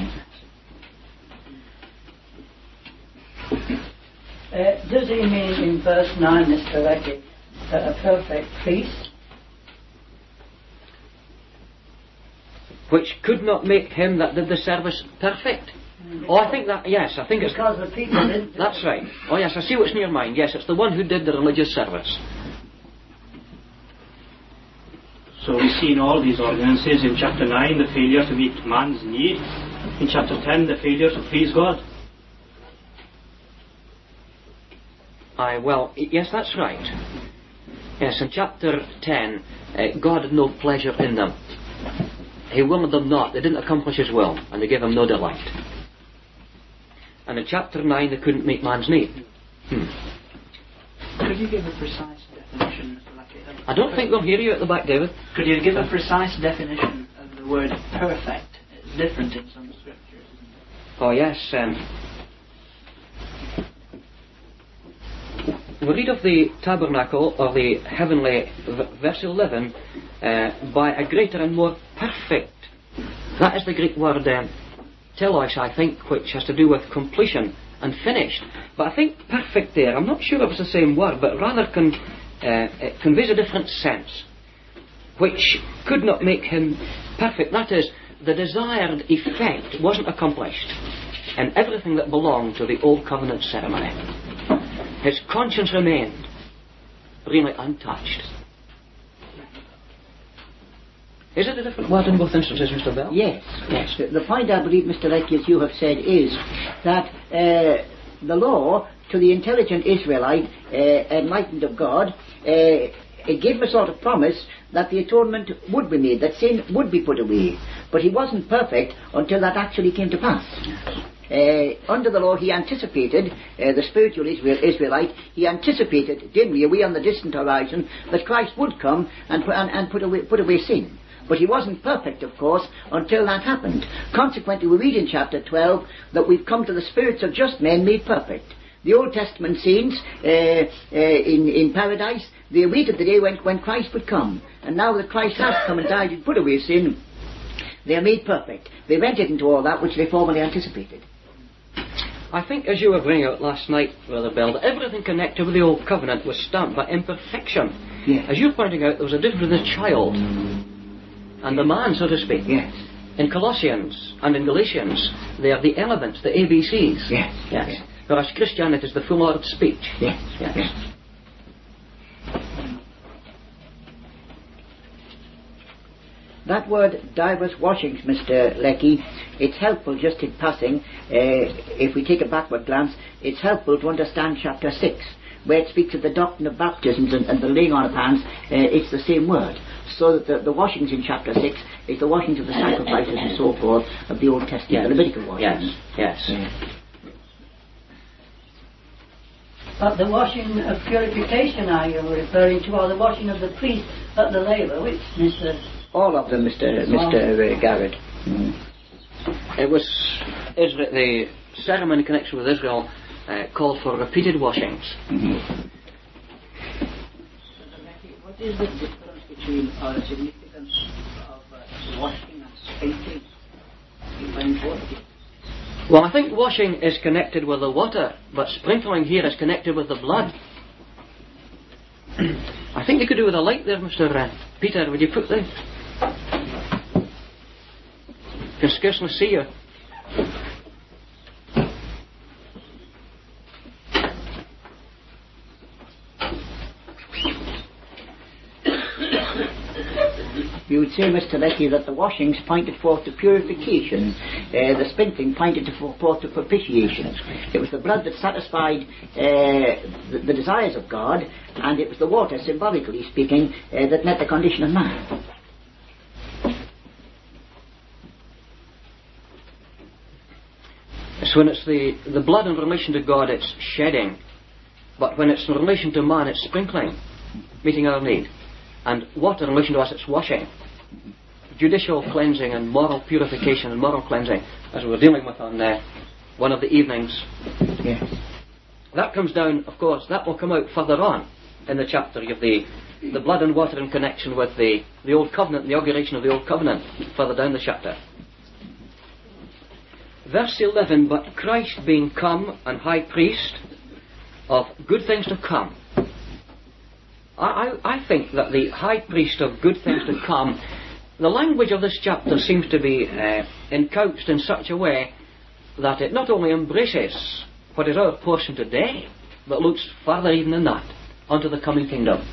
Does he mean in verse 9, Mr. Leckie, a perfect priest? Which could not make him that did the service perfect. Oh, I think that, yes, I think it's... Because the people didn't. That's right. Oh, yes, I see what's in your mind. Yes, it's the one who did the religious service. So we see in all these ordinances, in chapter 9, the failure to meet man's need. In chapter 10, the failure to please God. Well, yes, that's right. Yes, in chapter 10, God had no pleasure in them. He willed them not. They didn't accomplish His will, and they gave Him no delight. And in chapter 9, they couldn't meet man's need. Could you give a precise definition, Mr. Leckie? I don't think we'll hear you at the back, David. Could you give a precise definition of the word perfect? It's different in some scriptures, isn't it? Oh, yes. We read of the tabernacle, or the heavenly, verse 11, by a greater and more perfect. That is the Greek word telos, I think, which has to do with completion and finished. But I think perfect there, I'm not sure if it's the same word, but rather it conveys a different sense, which could not make him perfect. That is, the desired effect wasn't accomplished in everything that belonged to the Old Covenant ceremony. His conscience remained really untouched. Is it a different word in both instances, Mr. Bell? Yes. The point I believe, Mr. Leckie, as you have said, is that the law, to the intelligent Israelite, enlightened of God, it gave him a sort of promise that the atonement would be made, that sin would be put away. But he wasn't perfect until that actually came to pass. Under the law, he anticipated, the spiritual Israelite, he anticipated dimly away on the distant horizon that Christ would come and put away sin. But he wasn't perfect, of course, until that happened. Consequently, we read in chapter 12 that we've come to the spirits of just men made perfect. The Old Testament saints in paradise, they awaited the day when Christ would come. And now that Christ has come and died and put away sin, they are made perfect. They've entered into all that which they formerly anticipated. I think, as you were bringing out last night, Brother Bell, that everything connected with the Old Covenant was stamped by imperfection. Yes. As you were pointing out, there was a difference between the child and the man, so to speak. Yes. In Colossians and in Galatians, they are the elements, the ABCs. Yes. Whereas Christianity is the full-ordered speech. Yes. That word, divers washings, Mr. Leckie, it's helpful just in passing, if we take a backward glance, it's helpful to understand chapter 6, where it speaks of the doctrine of baptisms and the laying on of hands. It's the same word. So that the washings in chapter 6 is the washings of the sacrifices and so forth of the Old Testament, the Levitical washings. Yes. But the washing of purification are you referring to, or the washing of the priest at the laver, which Mr. All of them, Mr. Garrett. It was Israel, the ceremony in connection with Israel called for repeated washings. What is the difference between the significance of washing and sprinkling? Well, I think washing is connected with the water, but sprinkling here is connected with the blood. I think you could do with a light there, Mr. Peter. Would you put the... I can scarcely see you. You would you'd say, Mr. Leckie, that the washings pointed forth to purification, the sprinkling pointed forth to propitiation. It was the blood that satisfied the desires of God, and it was the water, symbolically speaking, that met the condition of man. So when it's the blood in relation to God, it's shedding. But when it's in relation to man, it's sprinkling, meeting our need. And water in relation to us, it's washing. Judicial cleansing and moral purification and moral cleansing, as we were dealing with on one of the evenings. Yes. That comes down, of course, that will come out further on in the chapter of the blood and water in connection with the Old Covenant, the inauguration of the Old Covenant, further down the chapter. Verse 11, but Christ being come and high priest of good things to come. I think that the high priest of good things to come, the language of this chapter seems to be encouched in such a way that it not only embraces what is our portion today, but looks further even than that, onto the coming kingdom.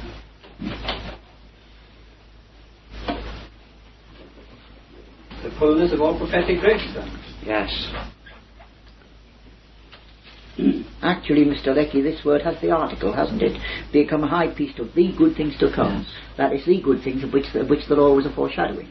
The fullness of all prophetic grace, then. Yes. Actually, Mr. Leckie, this word has the article, hasn't it? Become a high priest of the good things to come. Yes. That is the good things of which the law was a foreshadowing.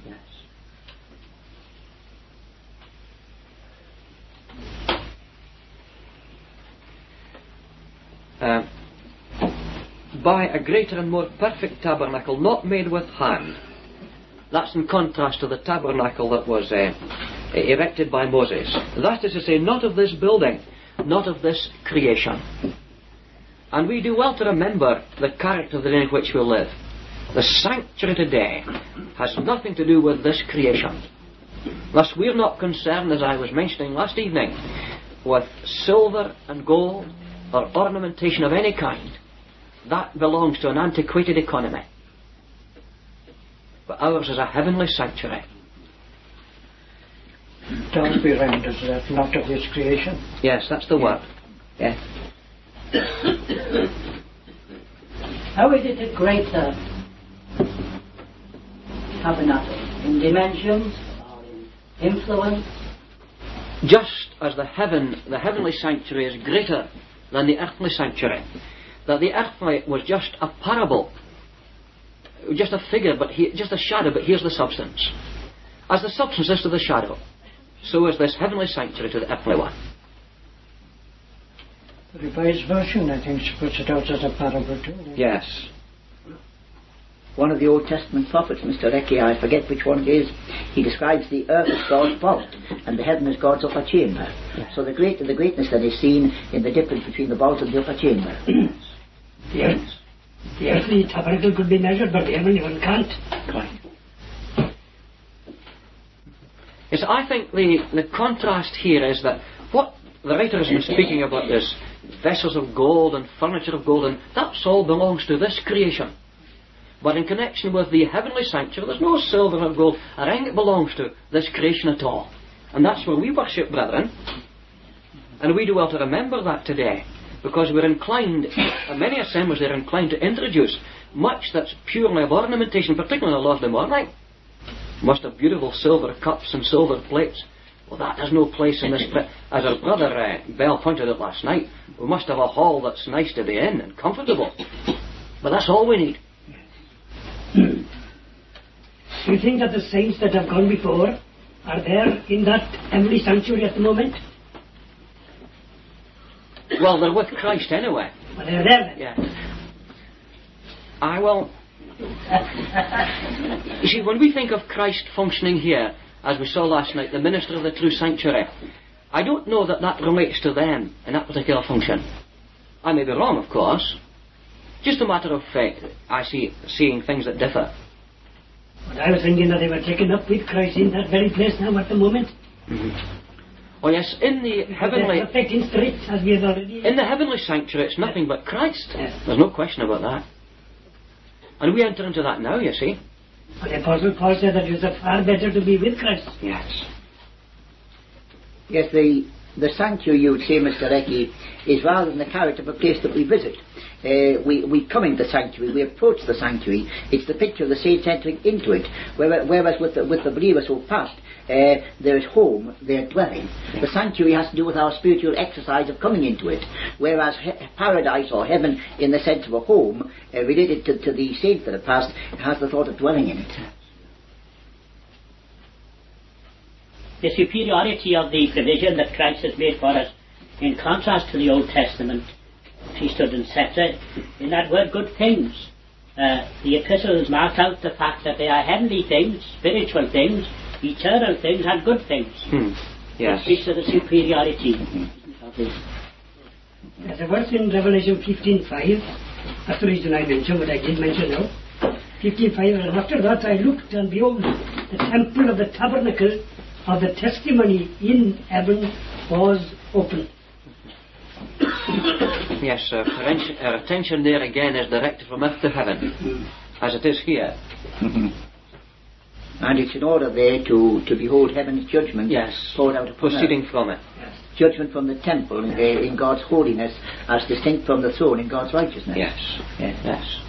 Yes. By a greater and more perfect tabernacle, not made with hand. That's in contrast to the tabernacle that was erected by Moses. That is to say, not of this building, not of this creation. And we do well to remember the character in which we live. The sanctuary today has nothing to do with this creation. Thus we're not concerned, as I was mentioning last evening, with silver and gold or ornamentation of any kind. That belongs to an antiquated economy. But ours is a heavenly sanctuary. Don't be rendered that not of this creation. Yes, that's the word. Yes. How is it a greater tabernacle? In dimensions or in influence? Just as the heavenly sanctuary is greater than the earthly sanctuary, that the earthly was just a parable, just a figure, just a shadow, but here's the substance. As the substance is to the shadow, so is this heavenly sanctuary to the earthly one. The Revised Version, I think, puts it out as a parable too. Yes. One of the Old Testament prophets, Mr. Leckie, I forget which one it is, he describes the earth as God's vault and the heaven as God's upper chamber. Yes. So the greatness that is seen in the difference between the vault and the upper chamber. The earthly tabernacle could be measured, but the heavenly one can't. Right. Yes, I think the contrast here is that what the writer has been speaking about is vessels of gold and furniture of gold, and that all belongs to this creation. But in connection with the heavenly sanctuary, there's no silver or gold or anything that belongs to this creation at all. And that's where we worship, brethren. And we do well to remember that today, because we're inclined, many assemblies are inclined to introduce much that's purely of ornamentation, particularly on the Lord's Day morning. Must have beautiful silver cups and silver plates. Well, that has no place in this. As our brother Bell pointed out last night, we must have a hall that's nice to be in and comfortable. But that's all we need. Do you think that the saints that have gone before are there in that heavenly sanctuary at the moment? Well, they're with Christ anyway. Well, they're there then. Yeah. You see, when we think of Christ functioning here, as we saw last night, the minister of the true sanctuary, I don't know that that relates to them in that particular function. I may be wrong, of course. Just a matter of fact, I see seeing things that differ. But I was thinking that they were taken up with Christ in that very place now at the moment. Mm-hmm. Oh yes, in the heavenly... Perfect in spirit, as we have already... In the heavenly sanctuary, it's nothing but Christ. Yes. There's no question about that. And we enter into that now, you see. But the Apostle Paul said that it was far better to be with Christ. Yes. Yes, the sanctuary, you would say, Mr. Leckie, is rather than the character of a place that we visit. we come into the sanctuary, we approach the sanctuary. It's the picture of the saints entering into it. Whereas with the believers who passed, their home, their dwelling. The sanctuary has to do with our spiritual exercise of coming into it. Whereas paradise or heaven, in the sense of a home, related to the saints that have passed, has the thought of dwelling in it. The superiority of the provision that Christ has made for us, in contrast to the Old Testament priesthood and sceptre, in that word good things. The epistles mark out the fact that they are heavenly things, spiritual things, eternal things, and good things. Yes. It speaks of the superiority of this. There's a verse in Revelation 15:5. That's the reason I mentioned what I did mention now. 15:5. And after that I looked, and behold, the temple of the tabernacle of the testimony in heaven was opened. Yes, our attention there again is directed from earth to heaven, as it is here. And it's in order there to behold heaven's judgment poured out upon proceeding earth. from it. Judgment from the temple in God's holiness, as distinct from the throne in God's righteousness. Yes.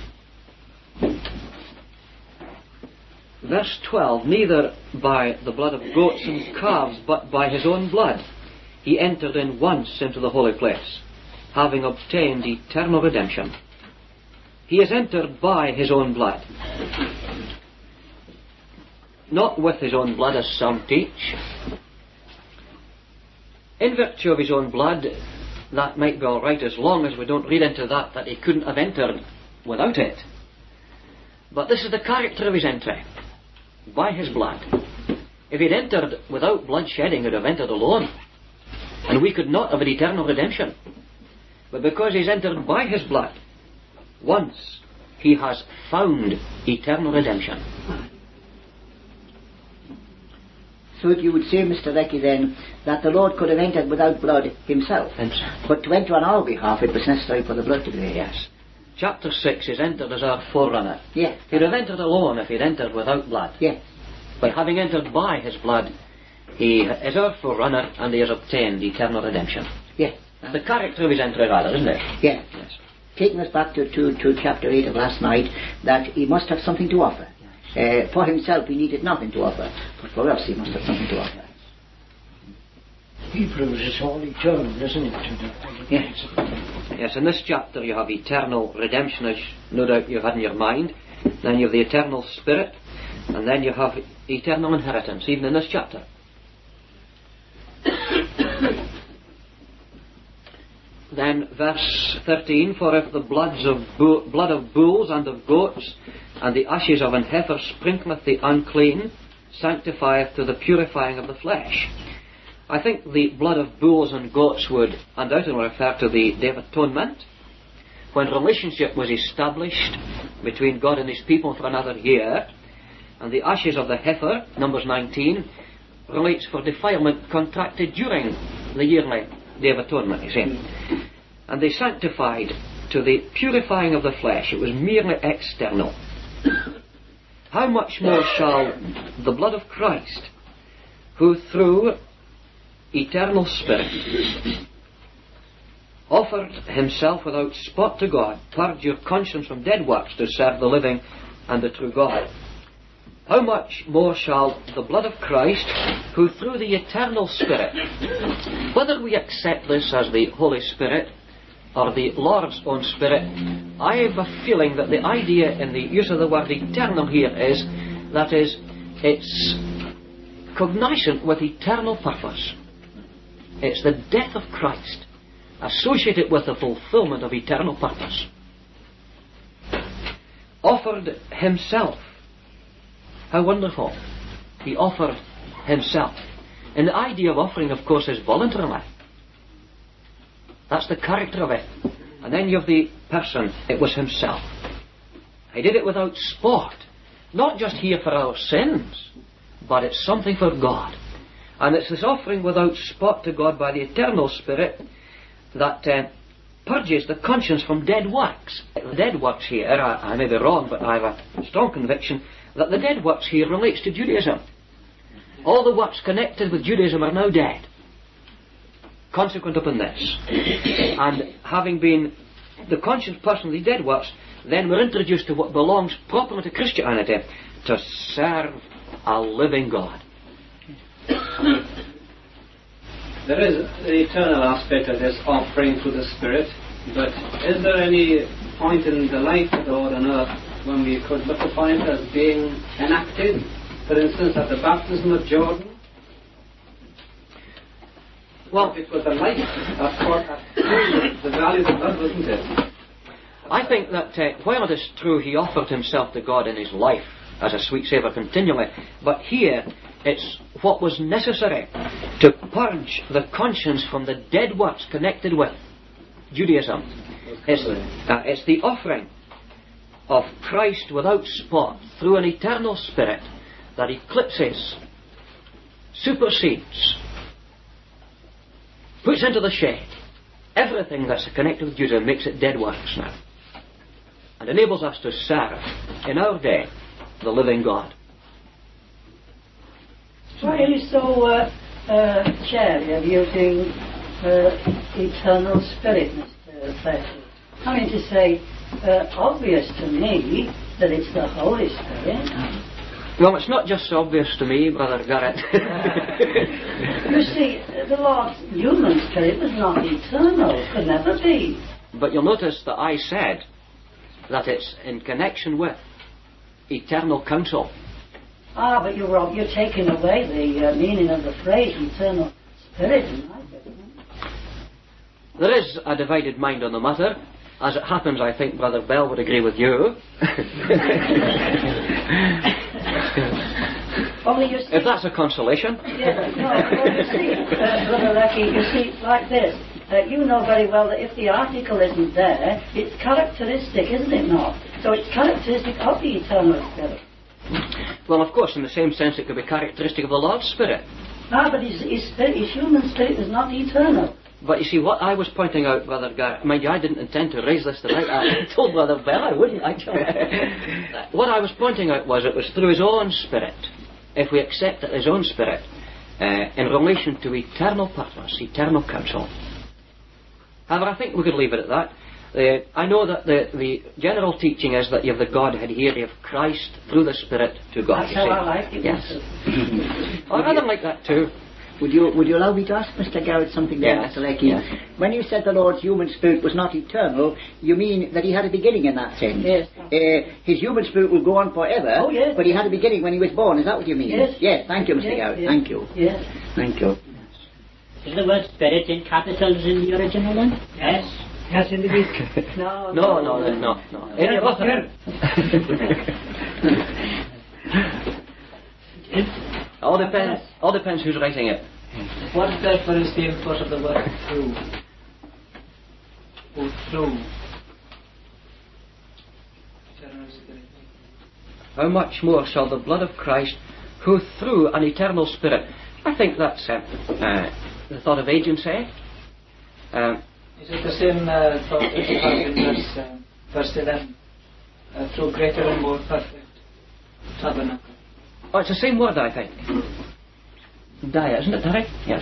Verse 12, neither by the blood of goats and calves, but by his own blood, he entered in once into the holy place, having obtained eternal redemption. He has entered by his own blood. Not with his own blood, as some teach. In virtue of his own blood, that might be all right, as long as we don't read into that he couldn't have entered without it. But this is the character of his entry, by his blood. If he'd entered without blood shedding, he'd have entered alone, and we could not have an eternal redemption. But because he's entered by his blood, once he has found eternal redemption. So you would say, Mr. Leckie, then, that the Lord could have entered without blood himself. But to enter on our behalf, it was necessary for the blood to be there. Yes. Chapter 6 is entered as our forerunner. Yes. He'd have entered alone if he'd entered without blood. Yes. But having entered by his blood, he is our forerunner, and he has obtained eternal redemption. Yes. The character of his entry, rather, isn't it? Yes. Taking us back to chapter 8 of last night, that he must have something to offer. For himself he needed nothing to offer, but for us he must have something to offer. Hebrews is all eternal, isn't it? Yes. Yes, in this chapter you have eternal redemption, as no doubt you had in your mind. Then you have the eternal spirit, and then you have eternal inheritance, even in this chapter. Then verse 13, for if the blood of bulls and of goats and the ashes of an heifer sprinkleth the unclean, sanctifieth to the purifying of the flesh. I think the blood of bulls and goats would undoubtedly refer to the Day of Atonement, when relationship was established between God and his people for another year, and the ashes of the heifer, Numbers 19, relates for defilement contracted during the yearly Day of Atonement, you see. And they sanctified to the purifying of the flesh. It was merely external. How much more shall the blood of Christ, who through eternal Spirit offered himself without spot to God, purge your conscience from dead works to serve the living and the true God? How much more shall the blood of Christ, who through the eternal Spirit, whether we accept this as the Holy Spirit or the Lord's own Spirit, I have a feeling that the idea in the use of the word eternal here is, that is, it's cognizant with eternal purpose. It's the death of Christ associated with the fulfillment of eternal purpose. Offered himself. How wonderful. He offered himself. And the idea of offering, of course, is voluntarily. That's the character of it. And then you have the person. It was himself. He did it without spot. Not just here for our sins, but it's something for God. And it's this offering without spot to God by the eternal Spirit that purges the conscience from dead works. The dead works here, I may be wrong, but I have a strong conviction that the dead works here relates to Judaism. All the works connected with Judaism are now dead, consequent upon this. And having been the conscious person of the dead works, then we're introduced to what belongs properly to Christianity, to serve a living God. There is the eternal aspect of this offering to the Spirit, but is there any point in the life of the Lord on earth when we could look upon it as being enacted? For instance, at the baptism of Jordan, well, it was the life of the value of the blood, wasn't it? I think that while it is true he offered himself to God in his life as a sweet savour continually, but here it's what was necessary to purge the conscience from the dead works connected with Judaism. It's the offering of Christ without spot through an eternal Spirit that eclipses, supersedes, puts into the shade everything that's connected with Judaism, makes it dead works now, and enables us to serve in our day the living God. Why are you so chary of using eternal Spirit, Mr. Presley? I mean to say, obvious to me that it's the Holy Spirit. Well, it's not just obvious to me, Brother Garrett. You see, the Lord's human Spirit was not eternal, could never be. But you'll notice that I said that it's in connection with eternal counsel. Ah, but you're taking away the meaning of the phrase eternal Spirit, in my judgment. There is a divided mind on the matter. As it happens, I think Brother Bell would agree with you. Only you see, if that's a consolation. Yeah, no, you see, Brother Lecky, you see, like this. You know very well that if the article isn't there, it's characteristic, isn't it not? So it's characteristic of the eternal Spirit. Well, of course, in the same sense it could be characteristic of the Lord's Spirit. Ah, but his human spirit is not eternal. But you see, what I was pointing out, Brother Garrett, mind you, I didn't intend to raise this tonight. I told Brother Bell I wouldn't, actually. What I was pointing out was it was through his own Spirit, if we accept it, his own Spirit, in relation to eternal purpose, eternal counsel. However, I think we could leave it at that. I know that the general teaching is that you have the Godhead here, you have Christ through the Spirit to God. That's how I like it. Yes. I'd rather like that too. Would you allow me to ask Mr. Garrett something there, Yes. Mr. Leckie? Yes. When you said the Lord's human spirit was not eternal, you mean that he had a beginning in that sense? Yes. His human spirit will go on forever, Oh, yes. but he had a beginning when he was born. Is that what you mean? Yes. Yes, thank you, Mr. Yes, Garrett. yes. Thank you. Yes. Thank you. Is the word spirit in capitals in the original one? Yes. Yes, in the Greek. No. No. Any of us? All depends who's writing it. What therefore is the import of the word through? Or through? How much more shall the blood of Christ, who through an eternal Spirit... I think that's the thought of agency. Is it the same thought that you have in verse 11? Through greater and more perfect tabernacle. Oh, it's the same word, I think. Dia, isn't it, Derek? Yes.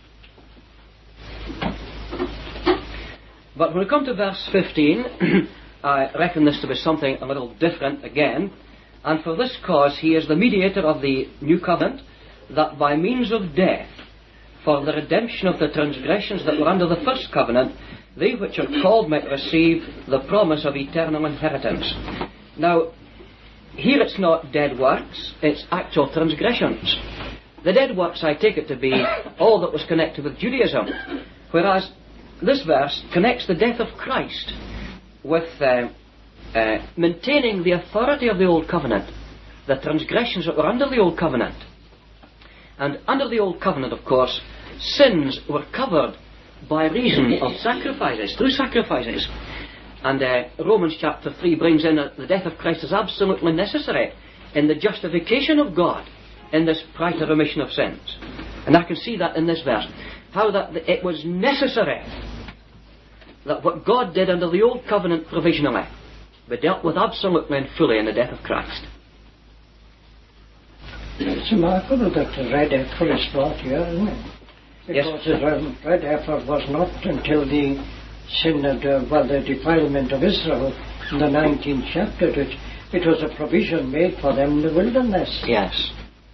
But when we come to verse 15, I reckon this to be something a little different again. And for this cause he is the mediator of the new covenant, that by means of death, for the redemption of the transgressions that were under the first covenant, they which are called might receive the promise of eternal inheritance. Now, here it's not dead works, it's actual transgressions. The dead works, I take it to be all that was connected with Judaism, whereas this verse connects the death of Christ with maintaining the authority of the Old Covenant, the transgressions that were under the Old Covenant. And under the Old Covenant, of course, sins were covered by reason of sacrifices, through sacrifices. And Romans chapter 3 brings in that the death of Christ is absolutely necessary in the justification of God in this prior to remission of sins. And I can see that in this verse. How that it was necessary that what God did under the Old Covenant provisionally be dealt with absolutely and fully in the death of Christ. It's remarkable that the red heifer is brought here, isn't it? Because the red heifer was not until the sin of the defilement of Israel in the 19th chapter, it was a provision made for them in the wilderness. Yes.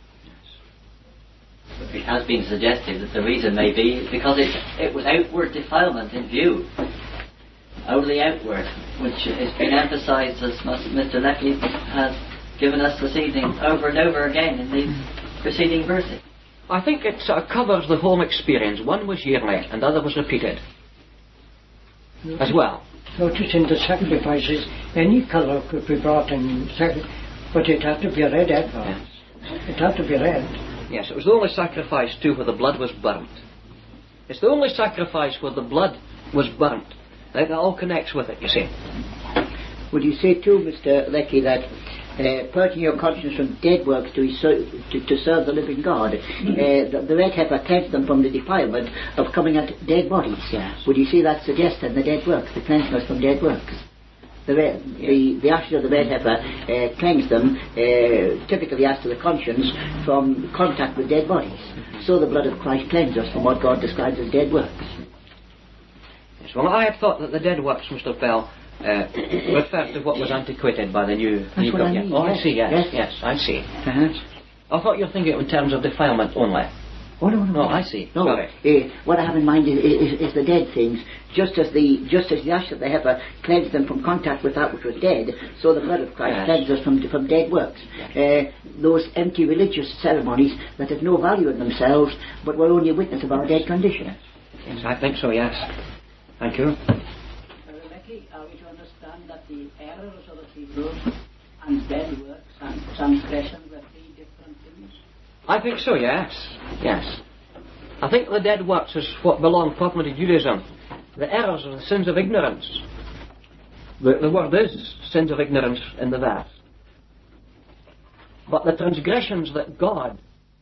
It has been suggested that the reason may be because it was outward defilement in view. Only outward, which has been emphasised as Mr. Leckie has given us this evening over and over again in these preceding verses. I think it sort of covers the whole experience. One was yearly and the other was repeated as well. Notice in the sacrifices, any colour could be brought in, but it had to be red, Edward. Yes. It had to be red. Yes, it was the only sacrifice too where the blood was burnt. It's the only sacrifice where the blood was burnt. That all connects with it, you see. Would you say too, Mr. Leckie, that purging your conscience from dead works to serve the living God, the red heifer cleansed them from the defilement of coming at dead bodies? Yes. Would you say that suggested the dead works, the cleansing us from dead works? The ashes of the red heifer cleansed them, typically as to the conscience, from contact with dead bodies. So the blood of Christ cleansed us from what God describes as dead works. Yes, well, I had thought that the dead works, Mr. Bell, referred to what was antiquated by the new covenant. Oh, yes. I see, yes, I see. Uh-huh. I thought you were thinking in terms of defilement only. Oh, no. I see. No, what I have in mind is the dead things. Just as the ash of the heifer cleansed them from contact with that which was dead, so the blood of Christ cleansed us from dead works. Those empty religious ceremonies that have no value in themselves, but were only a witness of our dead condition. Yes, I think so, yes. Thank you. Leckie, are we to understand that the errors of the people and dead works and transgressions are three different things? I think so, yes. Yes. I think the dead works is what belong properly to Judaism. The errors are the sins of ignorance. The word is sins of ignorance in the verse. But the transgressions that God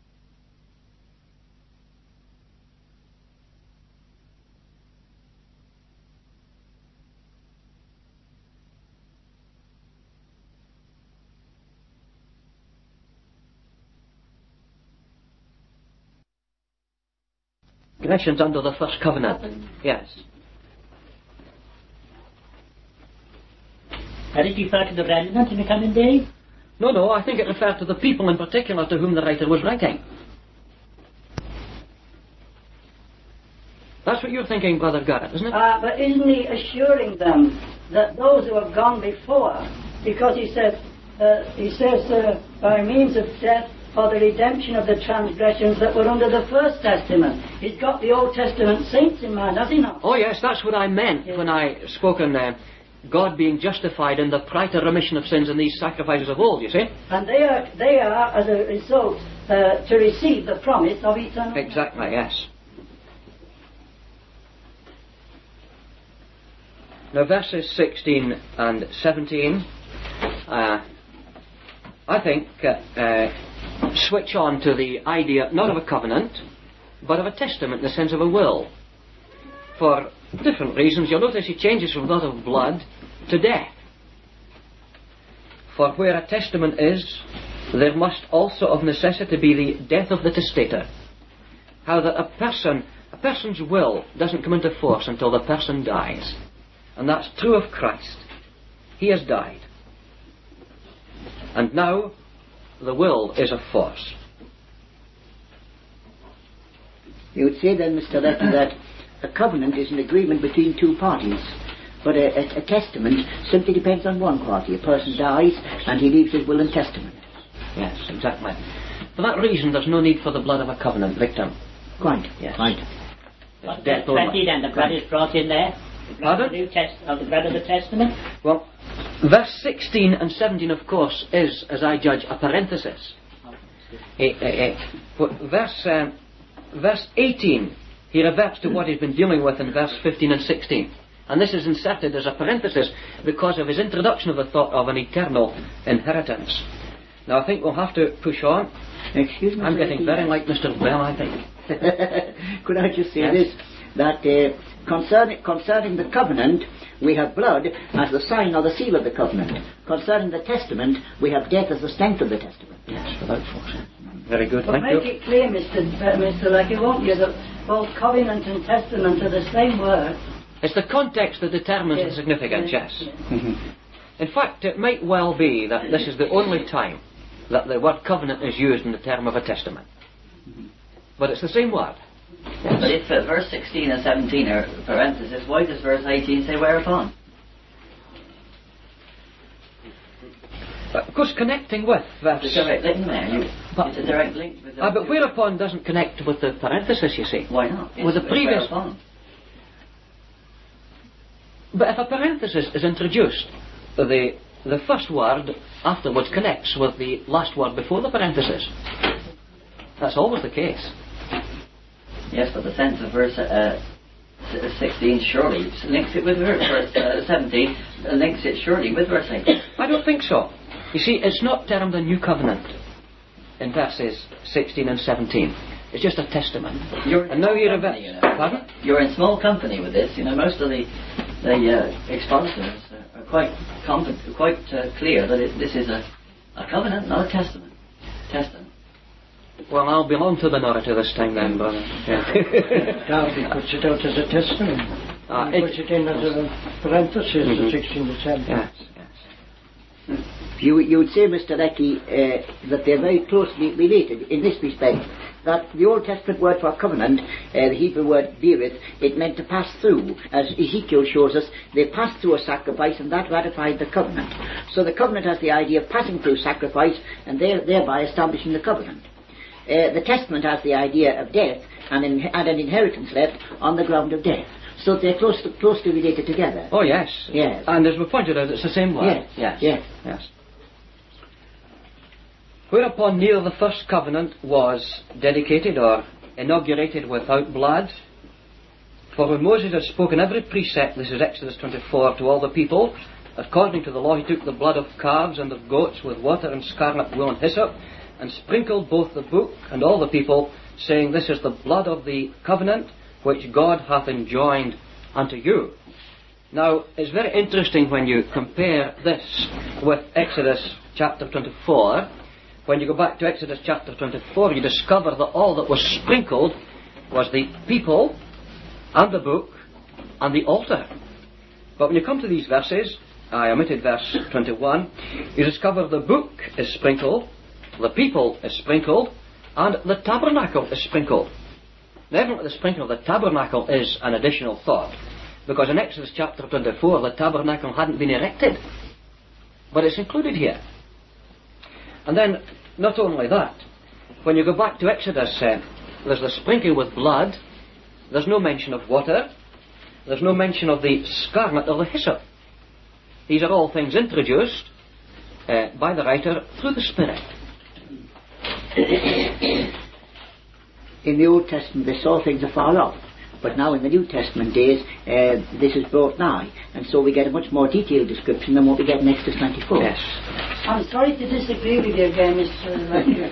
transgressions under the first covenant. Yes. Did it refer to the remnant in the coming day? No, I think it referred to the people in particular to whom the writer was writing. That's what you're thinking, Brother Garrett, isn't it? But isn't he assuring them that those who have gone before, because he says by means of death for the redemption of the transgressions that were under the first testament. He's got the Old Testament saints in mind, has he not? Oh yes, that's what I meant when I spoke on God being justified in the prior remission of sins in these sacrifices of old, you see. And they are as a result, to receive the promise of eternal life. Exactly, yes. Now verses 16 and 17, I think, switch on to the idea not of a covenant, but of a testament in the sense of a will. For different reasons, you'll notice he changes from that of blood to death. For where a testament is, there must also of necessity be the death of the testator. How that a person's will doesn't come into force until the person dies. And that's true of Christ. He has died. And now the will is of force. You would say then, Mr. Leckie, that a covenant is an agreement between two parties, but a testament simply depends on one party. A person dies and he leaves his will and testament. Yes, exactly. For that reason, there's no need for the blood of a covenant victim. Quite. Yes. Quite. But death 20 then, the blood is brought in there. The blood of the blood of the Testament. Well, verse 16 and 17, of course, is, as I judge, a parenthesis. Verse 18, he reverts to what he's been dealing with in verse 15 and 16. And this is inserted as a parenthesis because of his introduction of the thought of an eternal inheritance. Now, I think we'll have to push on. Excuse me. I'm getting very like Mr. Bell, I think. Could I just say this? That concerning the covenant, we have blood as the sign or the seal of the covenant. Concerning the testament, we have death as the strength of the testament. Yes, without force. Very good, but thank you. Make it clear, Mr. Leckie, won't you, that both covenant and testament are the same word, It's the context that determines the significance, yes. In fact, it might well be that this is the only time that the word covenant is used in the term of a testament. But it's the same word. But if verse 16 and 17 are parentheses, why does verse 18 say whereupon? Of course, connecting with verse... It's a direct link there. It's a direct link with the... but whereupon doesn't connect with the parenthesis, you see. Why not? With the previous... Whereupon. But if a parenthesis is introduced, the first word afterwards connects with the last word before the parenthesis. That's always the case. Yes, but the sense of verse 16 surely links it with verse 17, links it surely with verse 18. I don't think so. You see, it's not termed a new covenant in verses 16 and 17. It's just a testament. And now you're pardon? You're in small company with this. You know, most of the expositors are quite clear that this is a covenant, not a testament. Well, I'll belong to the minority this time then, brother. Darby puts it out as a testament. He puts it in as a parenthesis, the 16 and 17. Yes. You would say, Mr. Leckie, that they're very closely related in this respect, that the Old Testament word for covenant, the Hebrew word berith, it meant to pass through. As Ezekiel shows us, they passed through a sacrifice and that ratified the covenant. So the covenant has the idea of passing through sacrifice and thereby establishing the covenant. The testament has the idea of death and an inheritance left on the ground of death. So they're closely related together. Oh, yes. Yes. And as we pointed out, it's the same word. Yes. Whereupon neither the first covenant was dedicated or inaugurated without blood. For when Moses had spoken every precept, this is Exodus 24, to all the people, according to the law he took the blood of calves and of goats with water and scarlet wool and hyssop, and sprinkled both the book and all the people, saying, This is the blood of the covenant which God hath enjoined unto you. Now, it's very interesting when you compare this with Exodus chapter 24. When you go back to Exodus chapter 24, you discover that all that was sprinkled was the people and the book and the altar. But when you come to these verses, I omitted verse 21, you discover the book is sprinkled, the people is sprinkled, and the tabernacle is sprinkled. Now, evidently the sprinkling of the tabernacle is an additional thought, because in Exodus chapter 24 the tabernacle hadn't been erected, but it's included here. And then, not only that, when you go back to Exodus, there's the sprinkling with blood, there's no mention of water, there's no mention of the scarlet or the hyssop. These are all things introduced by the writer through the Spirit. In the Old Testament they saw things afar off, but now in the New Testament days this is brought nigh, and so we get a much more detailed description than what we get in Exodus 24. Yes. I'm sorry to disagree with you again, Mr. Leckie.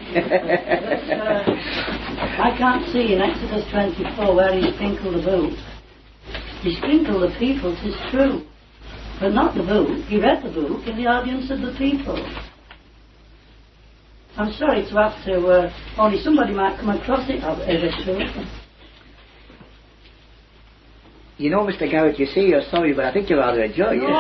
I can't see in Exodus 24 where he sprinkled the book. He sprinkled the people, 'tis true, but not the book. He read the book in the audience of the people. I'm sorry to have to, only somebody might come across it as true. You know, Mr. Garrett, you say you're sorry, but I think you rather enjoy it. No,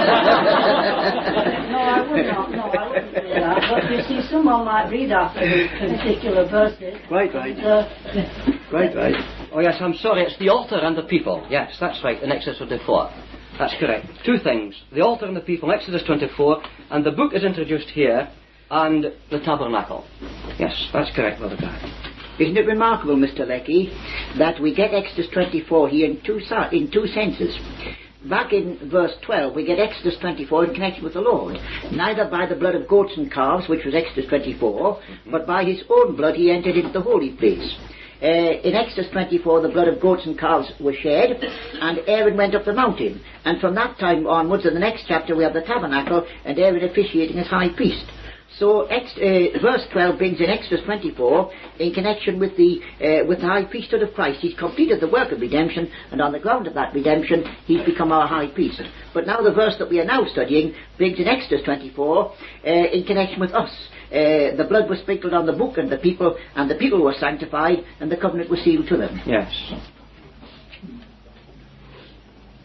I would not. No, I wouldn't do that. But you see, someone might read after these particular verses. Quite right. Quite right. Oh yes, I'm sorry, it's the altar and the people. Yes, that's right, in Exodus 24. That's correct. Two things, the altar and the people in Exodus 24, and the book is introduced here, and the tabernacle. Yes, that's correct, Brother Guy. Isn't it remarkable, Mr. Leckie, that we get Exodus 24 here in two senses? Back in verse 12, we get Exodus 24 in connection with the Lord. Neither by the blood of goats and calves, which was Exodus 24, but by his own blood he entered into the holy place. In Exodus 24, the blood of goats and calves was shed, and Aaron went up the mountain. And from that time onwards, in the next chapter, we have the tabernacle, and Aaron officiating as high priest. So verse 12 brings in Exodus 24 in connection with the high priesthood of Christ. He's completed the work of redemption, and on the ground of that redemption, he's become our high priest. But now the verse that we are now studying brings in Exodus 24 in connection with us. The blood was sprinkled on the book and the people were sanctified, and the covenant was sealed to them. Yes.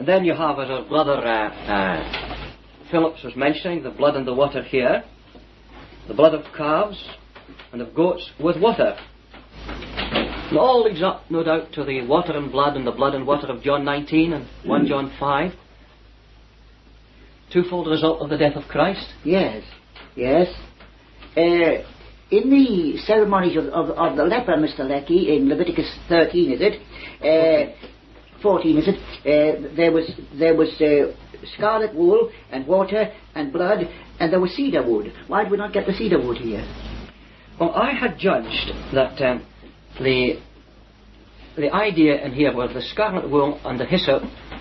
And then you have, as our brother Phillips was mentioning, the blood and the water here, the blood of calves and of goats with water. And all leads up, no doubt, to the water and blood and water of John 19 and 1 John 5. Twofold result of the death of Christ. Yes, yes. In the ceremonies of the leper, Mr. Lecky, in Leviticus 13, is it? 14, is it? There was scarlet wool and water and blood, and there was cedar wood. Why did we not get the cedar wood here? Well, I had judged that the idea in here was the scarlet wool and the hyssop.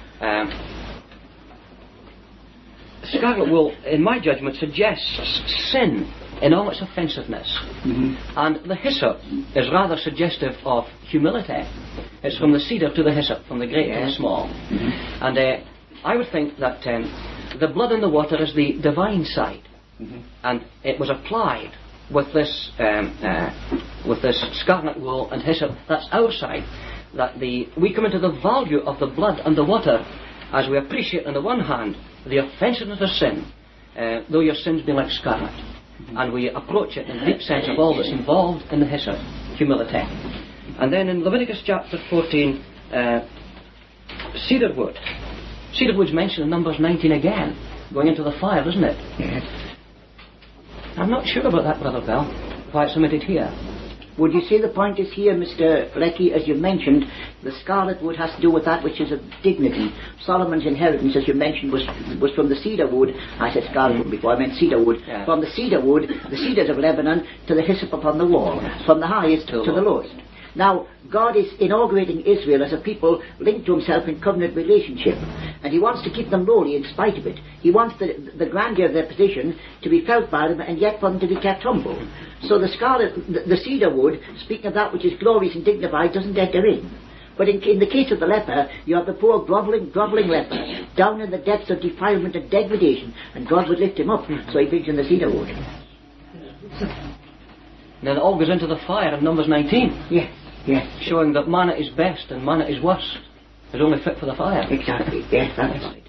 Scarlet wool, in my judgment, suggests sin in all its offensiveness. Mm-hmm. And the hyssop is rather suggestive of humility. It's from the cedar to the hyssop, from the great to the small. Mm-hmm. And I would think that the blood and the water is the divine side. Mm-hmm. And it was applied with this scarlet wool and hyssop. That's our side. That we come into the value of the blood and the water as we appreciate, on the one hand, the offensiveness of sin, though your sins be like scarlet. Mm-hmm. And we approach it in a deep sense of all that's involved in the hyssop, humility. And then in Leviticus chapter 14, cedar wood. Cedar wood's mentioned in Numbers 19 again, going into the fire, isn't it? Yes. I'm not sure about that, Brother Bell, why it's omitted here. Would you say the point is here, Mr. Lecky, as you mentioned, the scarlet wood has to do with that which is of dignity. Solomon's inheritance, as you mentioned, was from the cedar wood. I said scarlet wood before, I meant cedar wood. Yeah. From the cedar wood, the cedars of Lebanon, to the hyssop upon the wall. From the highest to the lowest. Now, God is inaugurating Israel as a people linked to himself in covenant relationship. And he wants to keep them lowly in spite of it. He wants the grandeur of their position to be felt by them, and yet for them to be kept humble. So the cedar wood, speaking of that which is glorious and dignified, doesn't enter in. But in the case of the leper, you have the poor grovelling leper, down in the depths of defilement and degradation, and God would lift him up, so he brings in the cedar wood. Then it all goes into the fire of Numbers 19. Yes. Yes. Showing that manna is best and manna is worst. It's only fit for the fire. Exactly. Yes, that's right.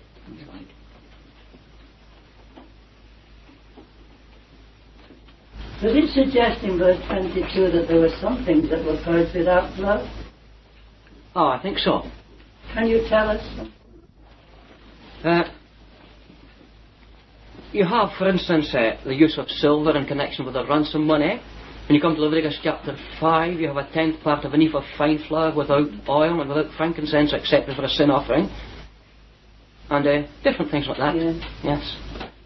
Does it suggest in verse 22 that there were some things that were purged without blood? Oh, I think so. Can you tell us? You have, for instance, the use of silver in connection with the ransom money. When you come to Leviticus chapter 5, you have a 10th part of an ephah of fine flour without oil and without frankincense accepted for a sin offering. And different things like that. Yeah. Yes.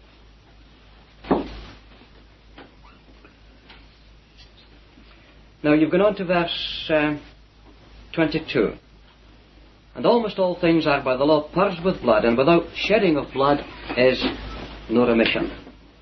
Now you've gone on to verse 22. And almost all things are by the law purged with blood, and without shedding of blood is no remission.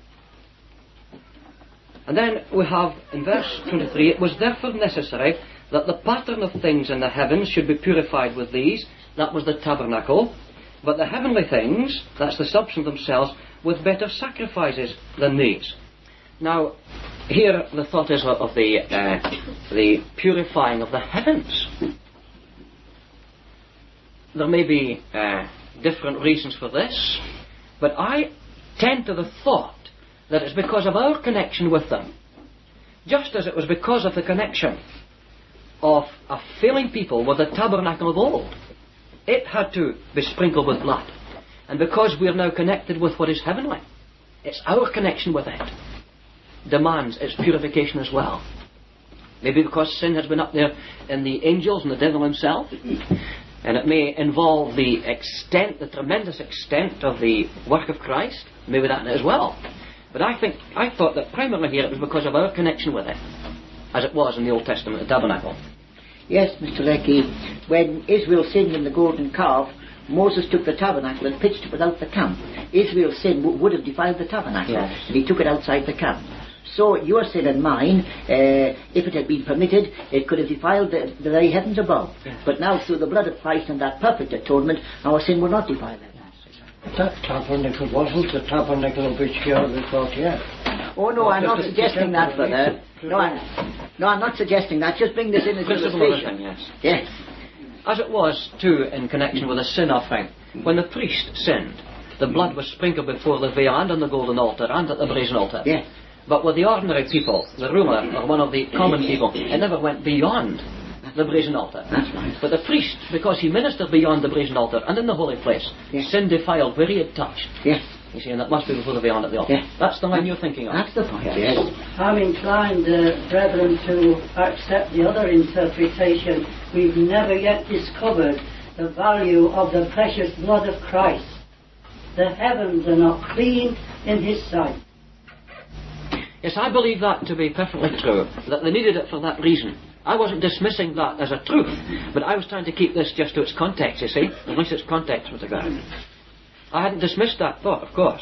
And then we have, in verse 23, it was therefore necessary that the pattern of things in the heavens should be purified with these. That was the tabernacle. But the heavenly things, that's the substance themselves, with better sacrifices than these. Now, here the thought is of the purifying of the heavens. There may be different reasons for this, but I tend to the thought that it's because of our connection with them. Just as it was because of the connection of a failing people with the tabernacle of old. It had to be sprinkled with blood. And because we are now connected with what is heavenly, it's our connection with it demands its purification as well. Maybe because sin has been up there in the angels and the devil himself, and it may involve the tremendous extent of the work of Christ, maybe that as well. But I thought that primarily here it was because of our connection with it, as it was in the Old Testament, the tabernacle. Yes, Mr. Lecky, when Israel sinned in the golden calf, Moses took the tabernacle and pitched it without the camp. Israel's sin would have defiled the tabernacle, yes. And he took it outside the camp. So your sin and mine, if it had been permitted, it could have defiled the very heavens above. Yes. But now through the blood of Christ and that perfect atonement, our sin will not defile them. That tabernacle wasn't the tabernacle of which here we thought here. Oh no, I'm not suggesting that, brother. No, I'm not suggesting that. Just bring this in as an illustration. Yes. Yes. As it was, too, in connection with a sin offering, When the priest sinned, the blood was sprinkled before the veil and on the golden altar and at the brazen altar. Yes. But with the ordinary people, the ruler or one of the common people, it never went beyond the brazen altar. That's right. But the priest, because he ministered beyond the brazen altar and in the holy place, Yes. sin defiled where he had touched. Yes. You see, and that must be before the veil and at the altar. Yes. That's the line you're thinking of. That's the point. Yes. I'm inclined, brethren, to accept the other interpretation. We've never yet discovered the value of the precious blood of Christ. The heavens are not clean in his sight. Yes, I believe that to be perfectly true, that they needed it for that reason. I wasn't dismissing that as a truth, but I was trying to keep this just to its context, you see, at least its context was the ground. I hadn't dismissed that thought, of course.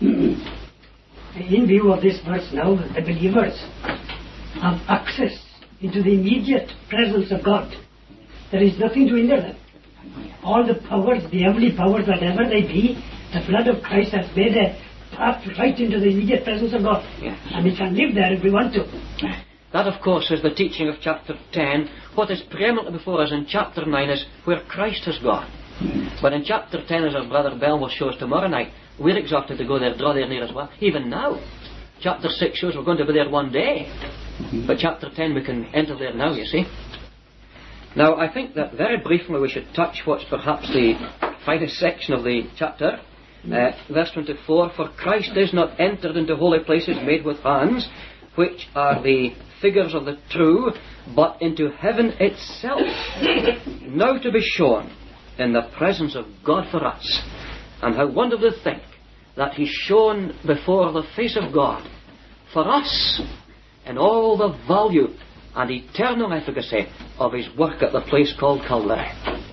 In view of this verse now, the believers have access into the immediate presence of God. There is nothing to hinder them. All the powers, the heavenly powers, whatever they be, the blood of Christ has made a path right into the immediate presence of God. Yes. And we can live there if we want to. That, of course, is the teaching of chapter 10. What is preeminently before us in chapter 9 is where Christ has gone. But in chapter 10, as our brother Bell will show us tomorrow night, we're exhorted to go there, draw there near as well. Even now. Chapter 6 shows we're going to be there one day. But chapter 10, we can enter there now, you see. Now, I think that very briefly we should touch what's perhaps the finest section of the chapter. Verse 24, for Christ is not entered into holy places made with hands, which are the figures of the true, but into heaven itself, now to be shown in the presence of God for us. And how wonderful to think that he's shown before the face of God for us in all the value and eternal efficacy of his work at the place called Calvary.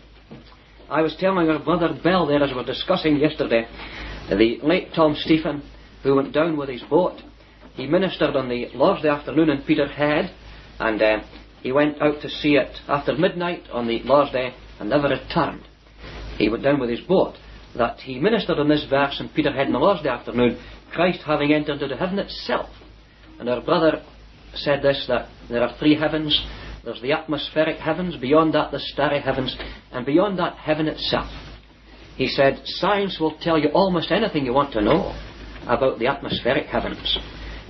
I was telling our brother Bell there, as we were discussing yesterday, the late Tom Stephen, who went down with his boat. He ministered on the Lord's Day afternoon in Peterhead, and he went out to see it after midnight on the Lord's Day and never returned. He went down with his boat. That he ministered on this verse in Peterhead on the Lord's Day afternoon, Christ having entered into heaven itself. And our brother said this, that there are three heavens. There's the atmospheric heavens, beyond that the starry heavens, and beyond that heaven itself. He said, science will tell you almost anything you want to know about the atmospheric heavens.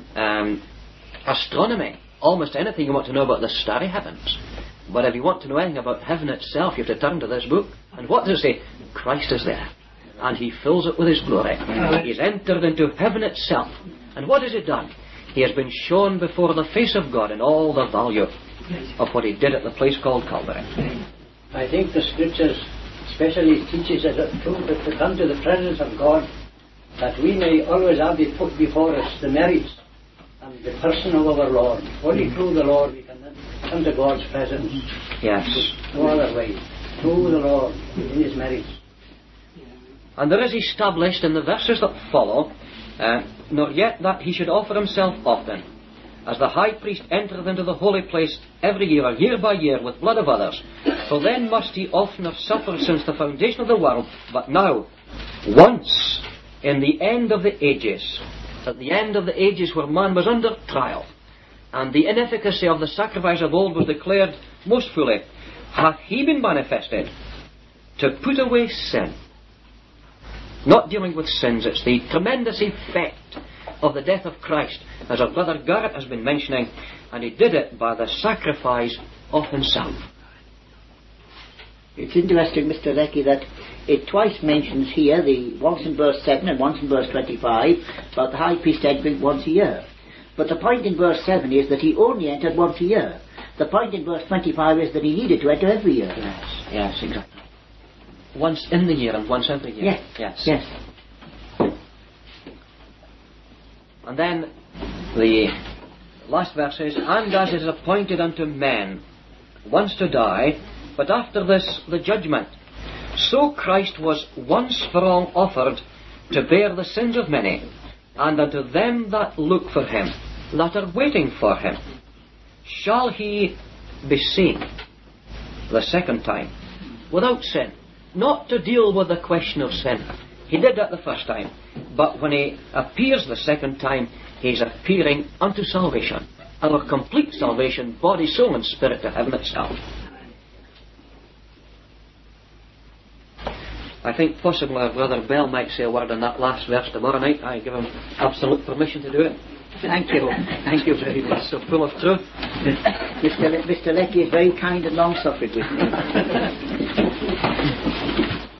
Astronomy, almost anything you want to know about the starry heavens. But if you want to know anything about heaven itself, you have to turn to this book. And what does it say? Christ is there. And he fills it with his glory. He's entered into heaven itself. And what has he done? He has been shown before the face of God in all the value of what he did at the place called Calvary. I think the scriptures especially teaches us that to come to the presence of God, that we may always have put before us the merits and the person of our Lord. Only through the Lord we can then come to God's presence. Yes. No other way. Through the Lord in his merits. And there is established in the verses that follow, nor yet that he should offer himself often, as the high priest entereth into the holy place every year, or year by year, with blood of others. For then must he often have suffered since the foundation of the world. But now, once, in the end of the ages, at the end of the ages where man was under trial, and the inefficacy of the sacrifice of old was declared most fully, hath he been manifested to put away sin. Not dealing with sins, it's the tremendous effect of the death of Christ, as our brother Garrett has been mentioning, and he did it by the sacrifice of himself. It's interesting, Mr. Leckie, that it twice mentions here, once in verse 7 and once in verse 25, about the high priest entering once a year. But the point in verse 7 is that he only entered once a year. The point in verse 25 is that he needed to enter every year. Yes, exactly. Once in the year and once every year. Yes. And then the last verse says, and as it is appointed unto men once to die, but after this the judgment, so Christ was once for all offered to bear the sins of many, and unto them that look for him, that are waiting for him, shall he be seen the second time, without sin. Not to deal with the question of sin. He did that the first time. But when he appears the second time, he's appearing unto salvation. Our complete salvation, body, soul and spirit, to heaven itself. I think possibly our brother Bell might say a word on that last verse tomorrow night. I give him absolute permission to do it. Thank you. Thank you very much. It's so full of truth. Mr. Leckie is very kind and long-suffering with me.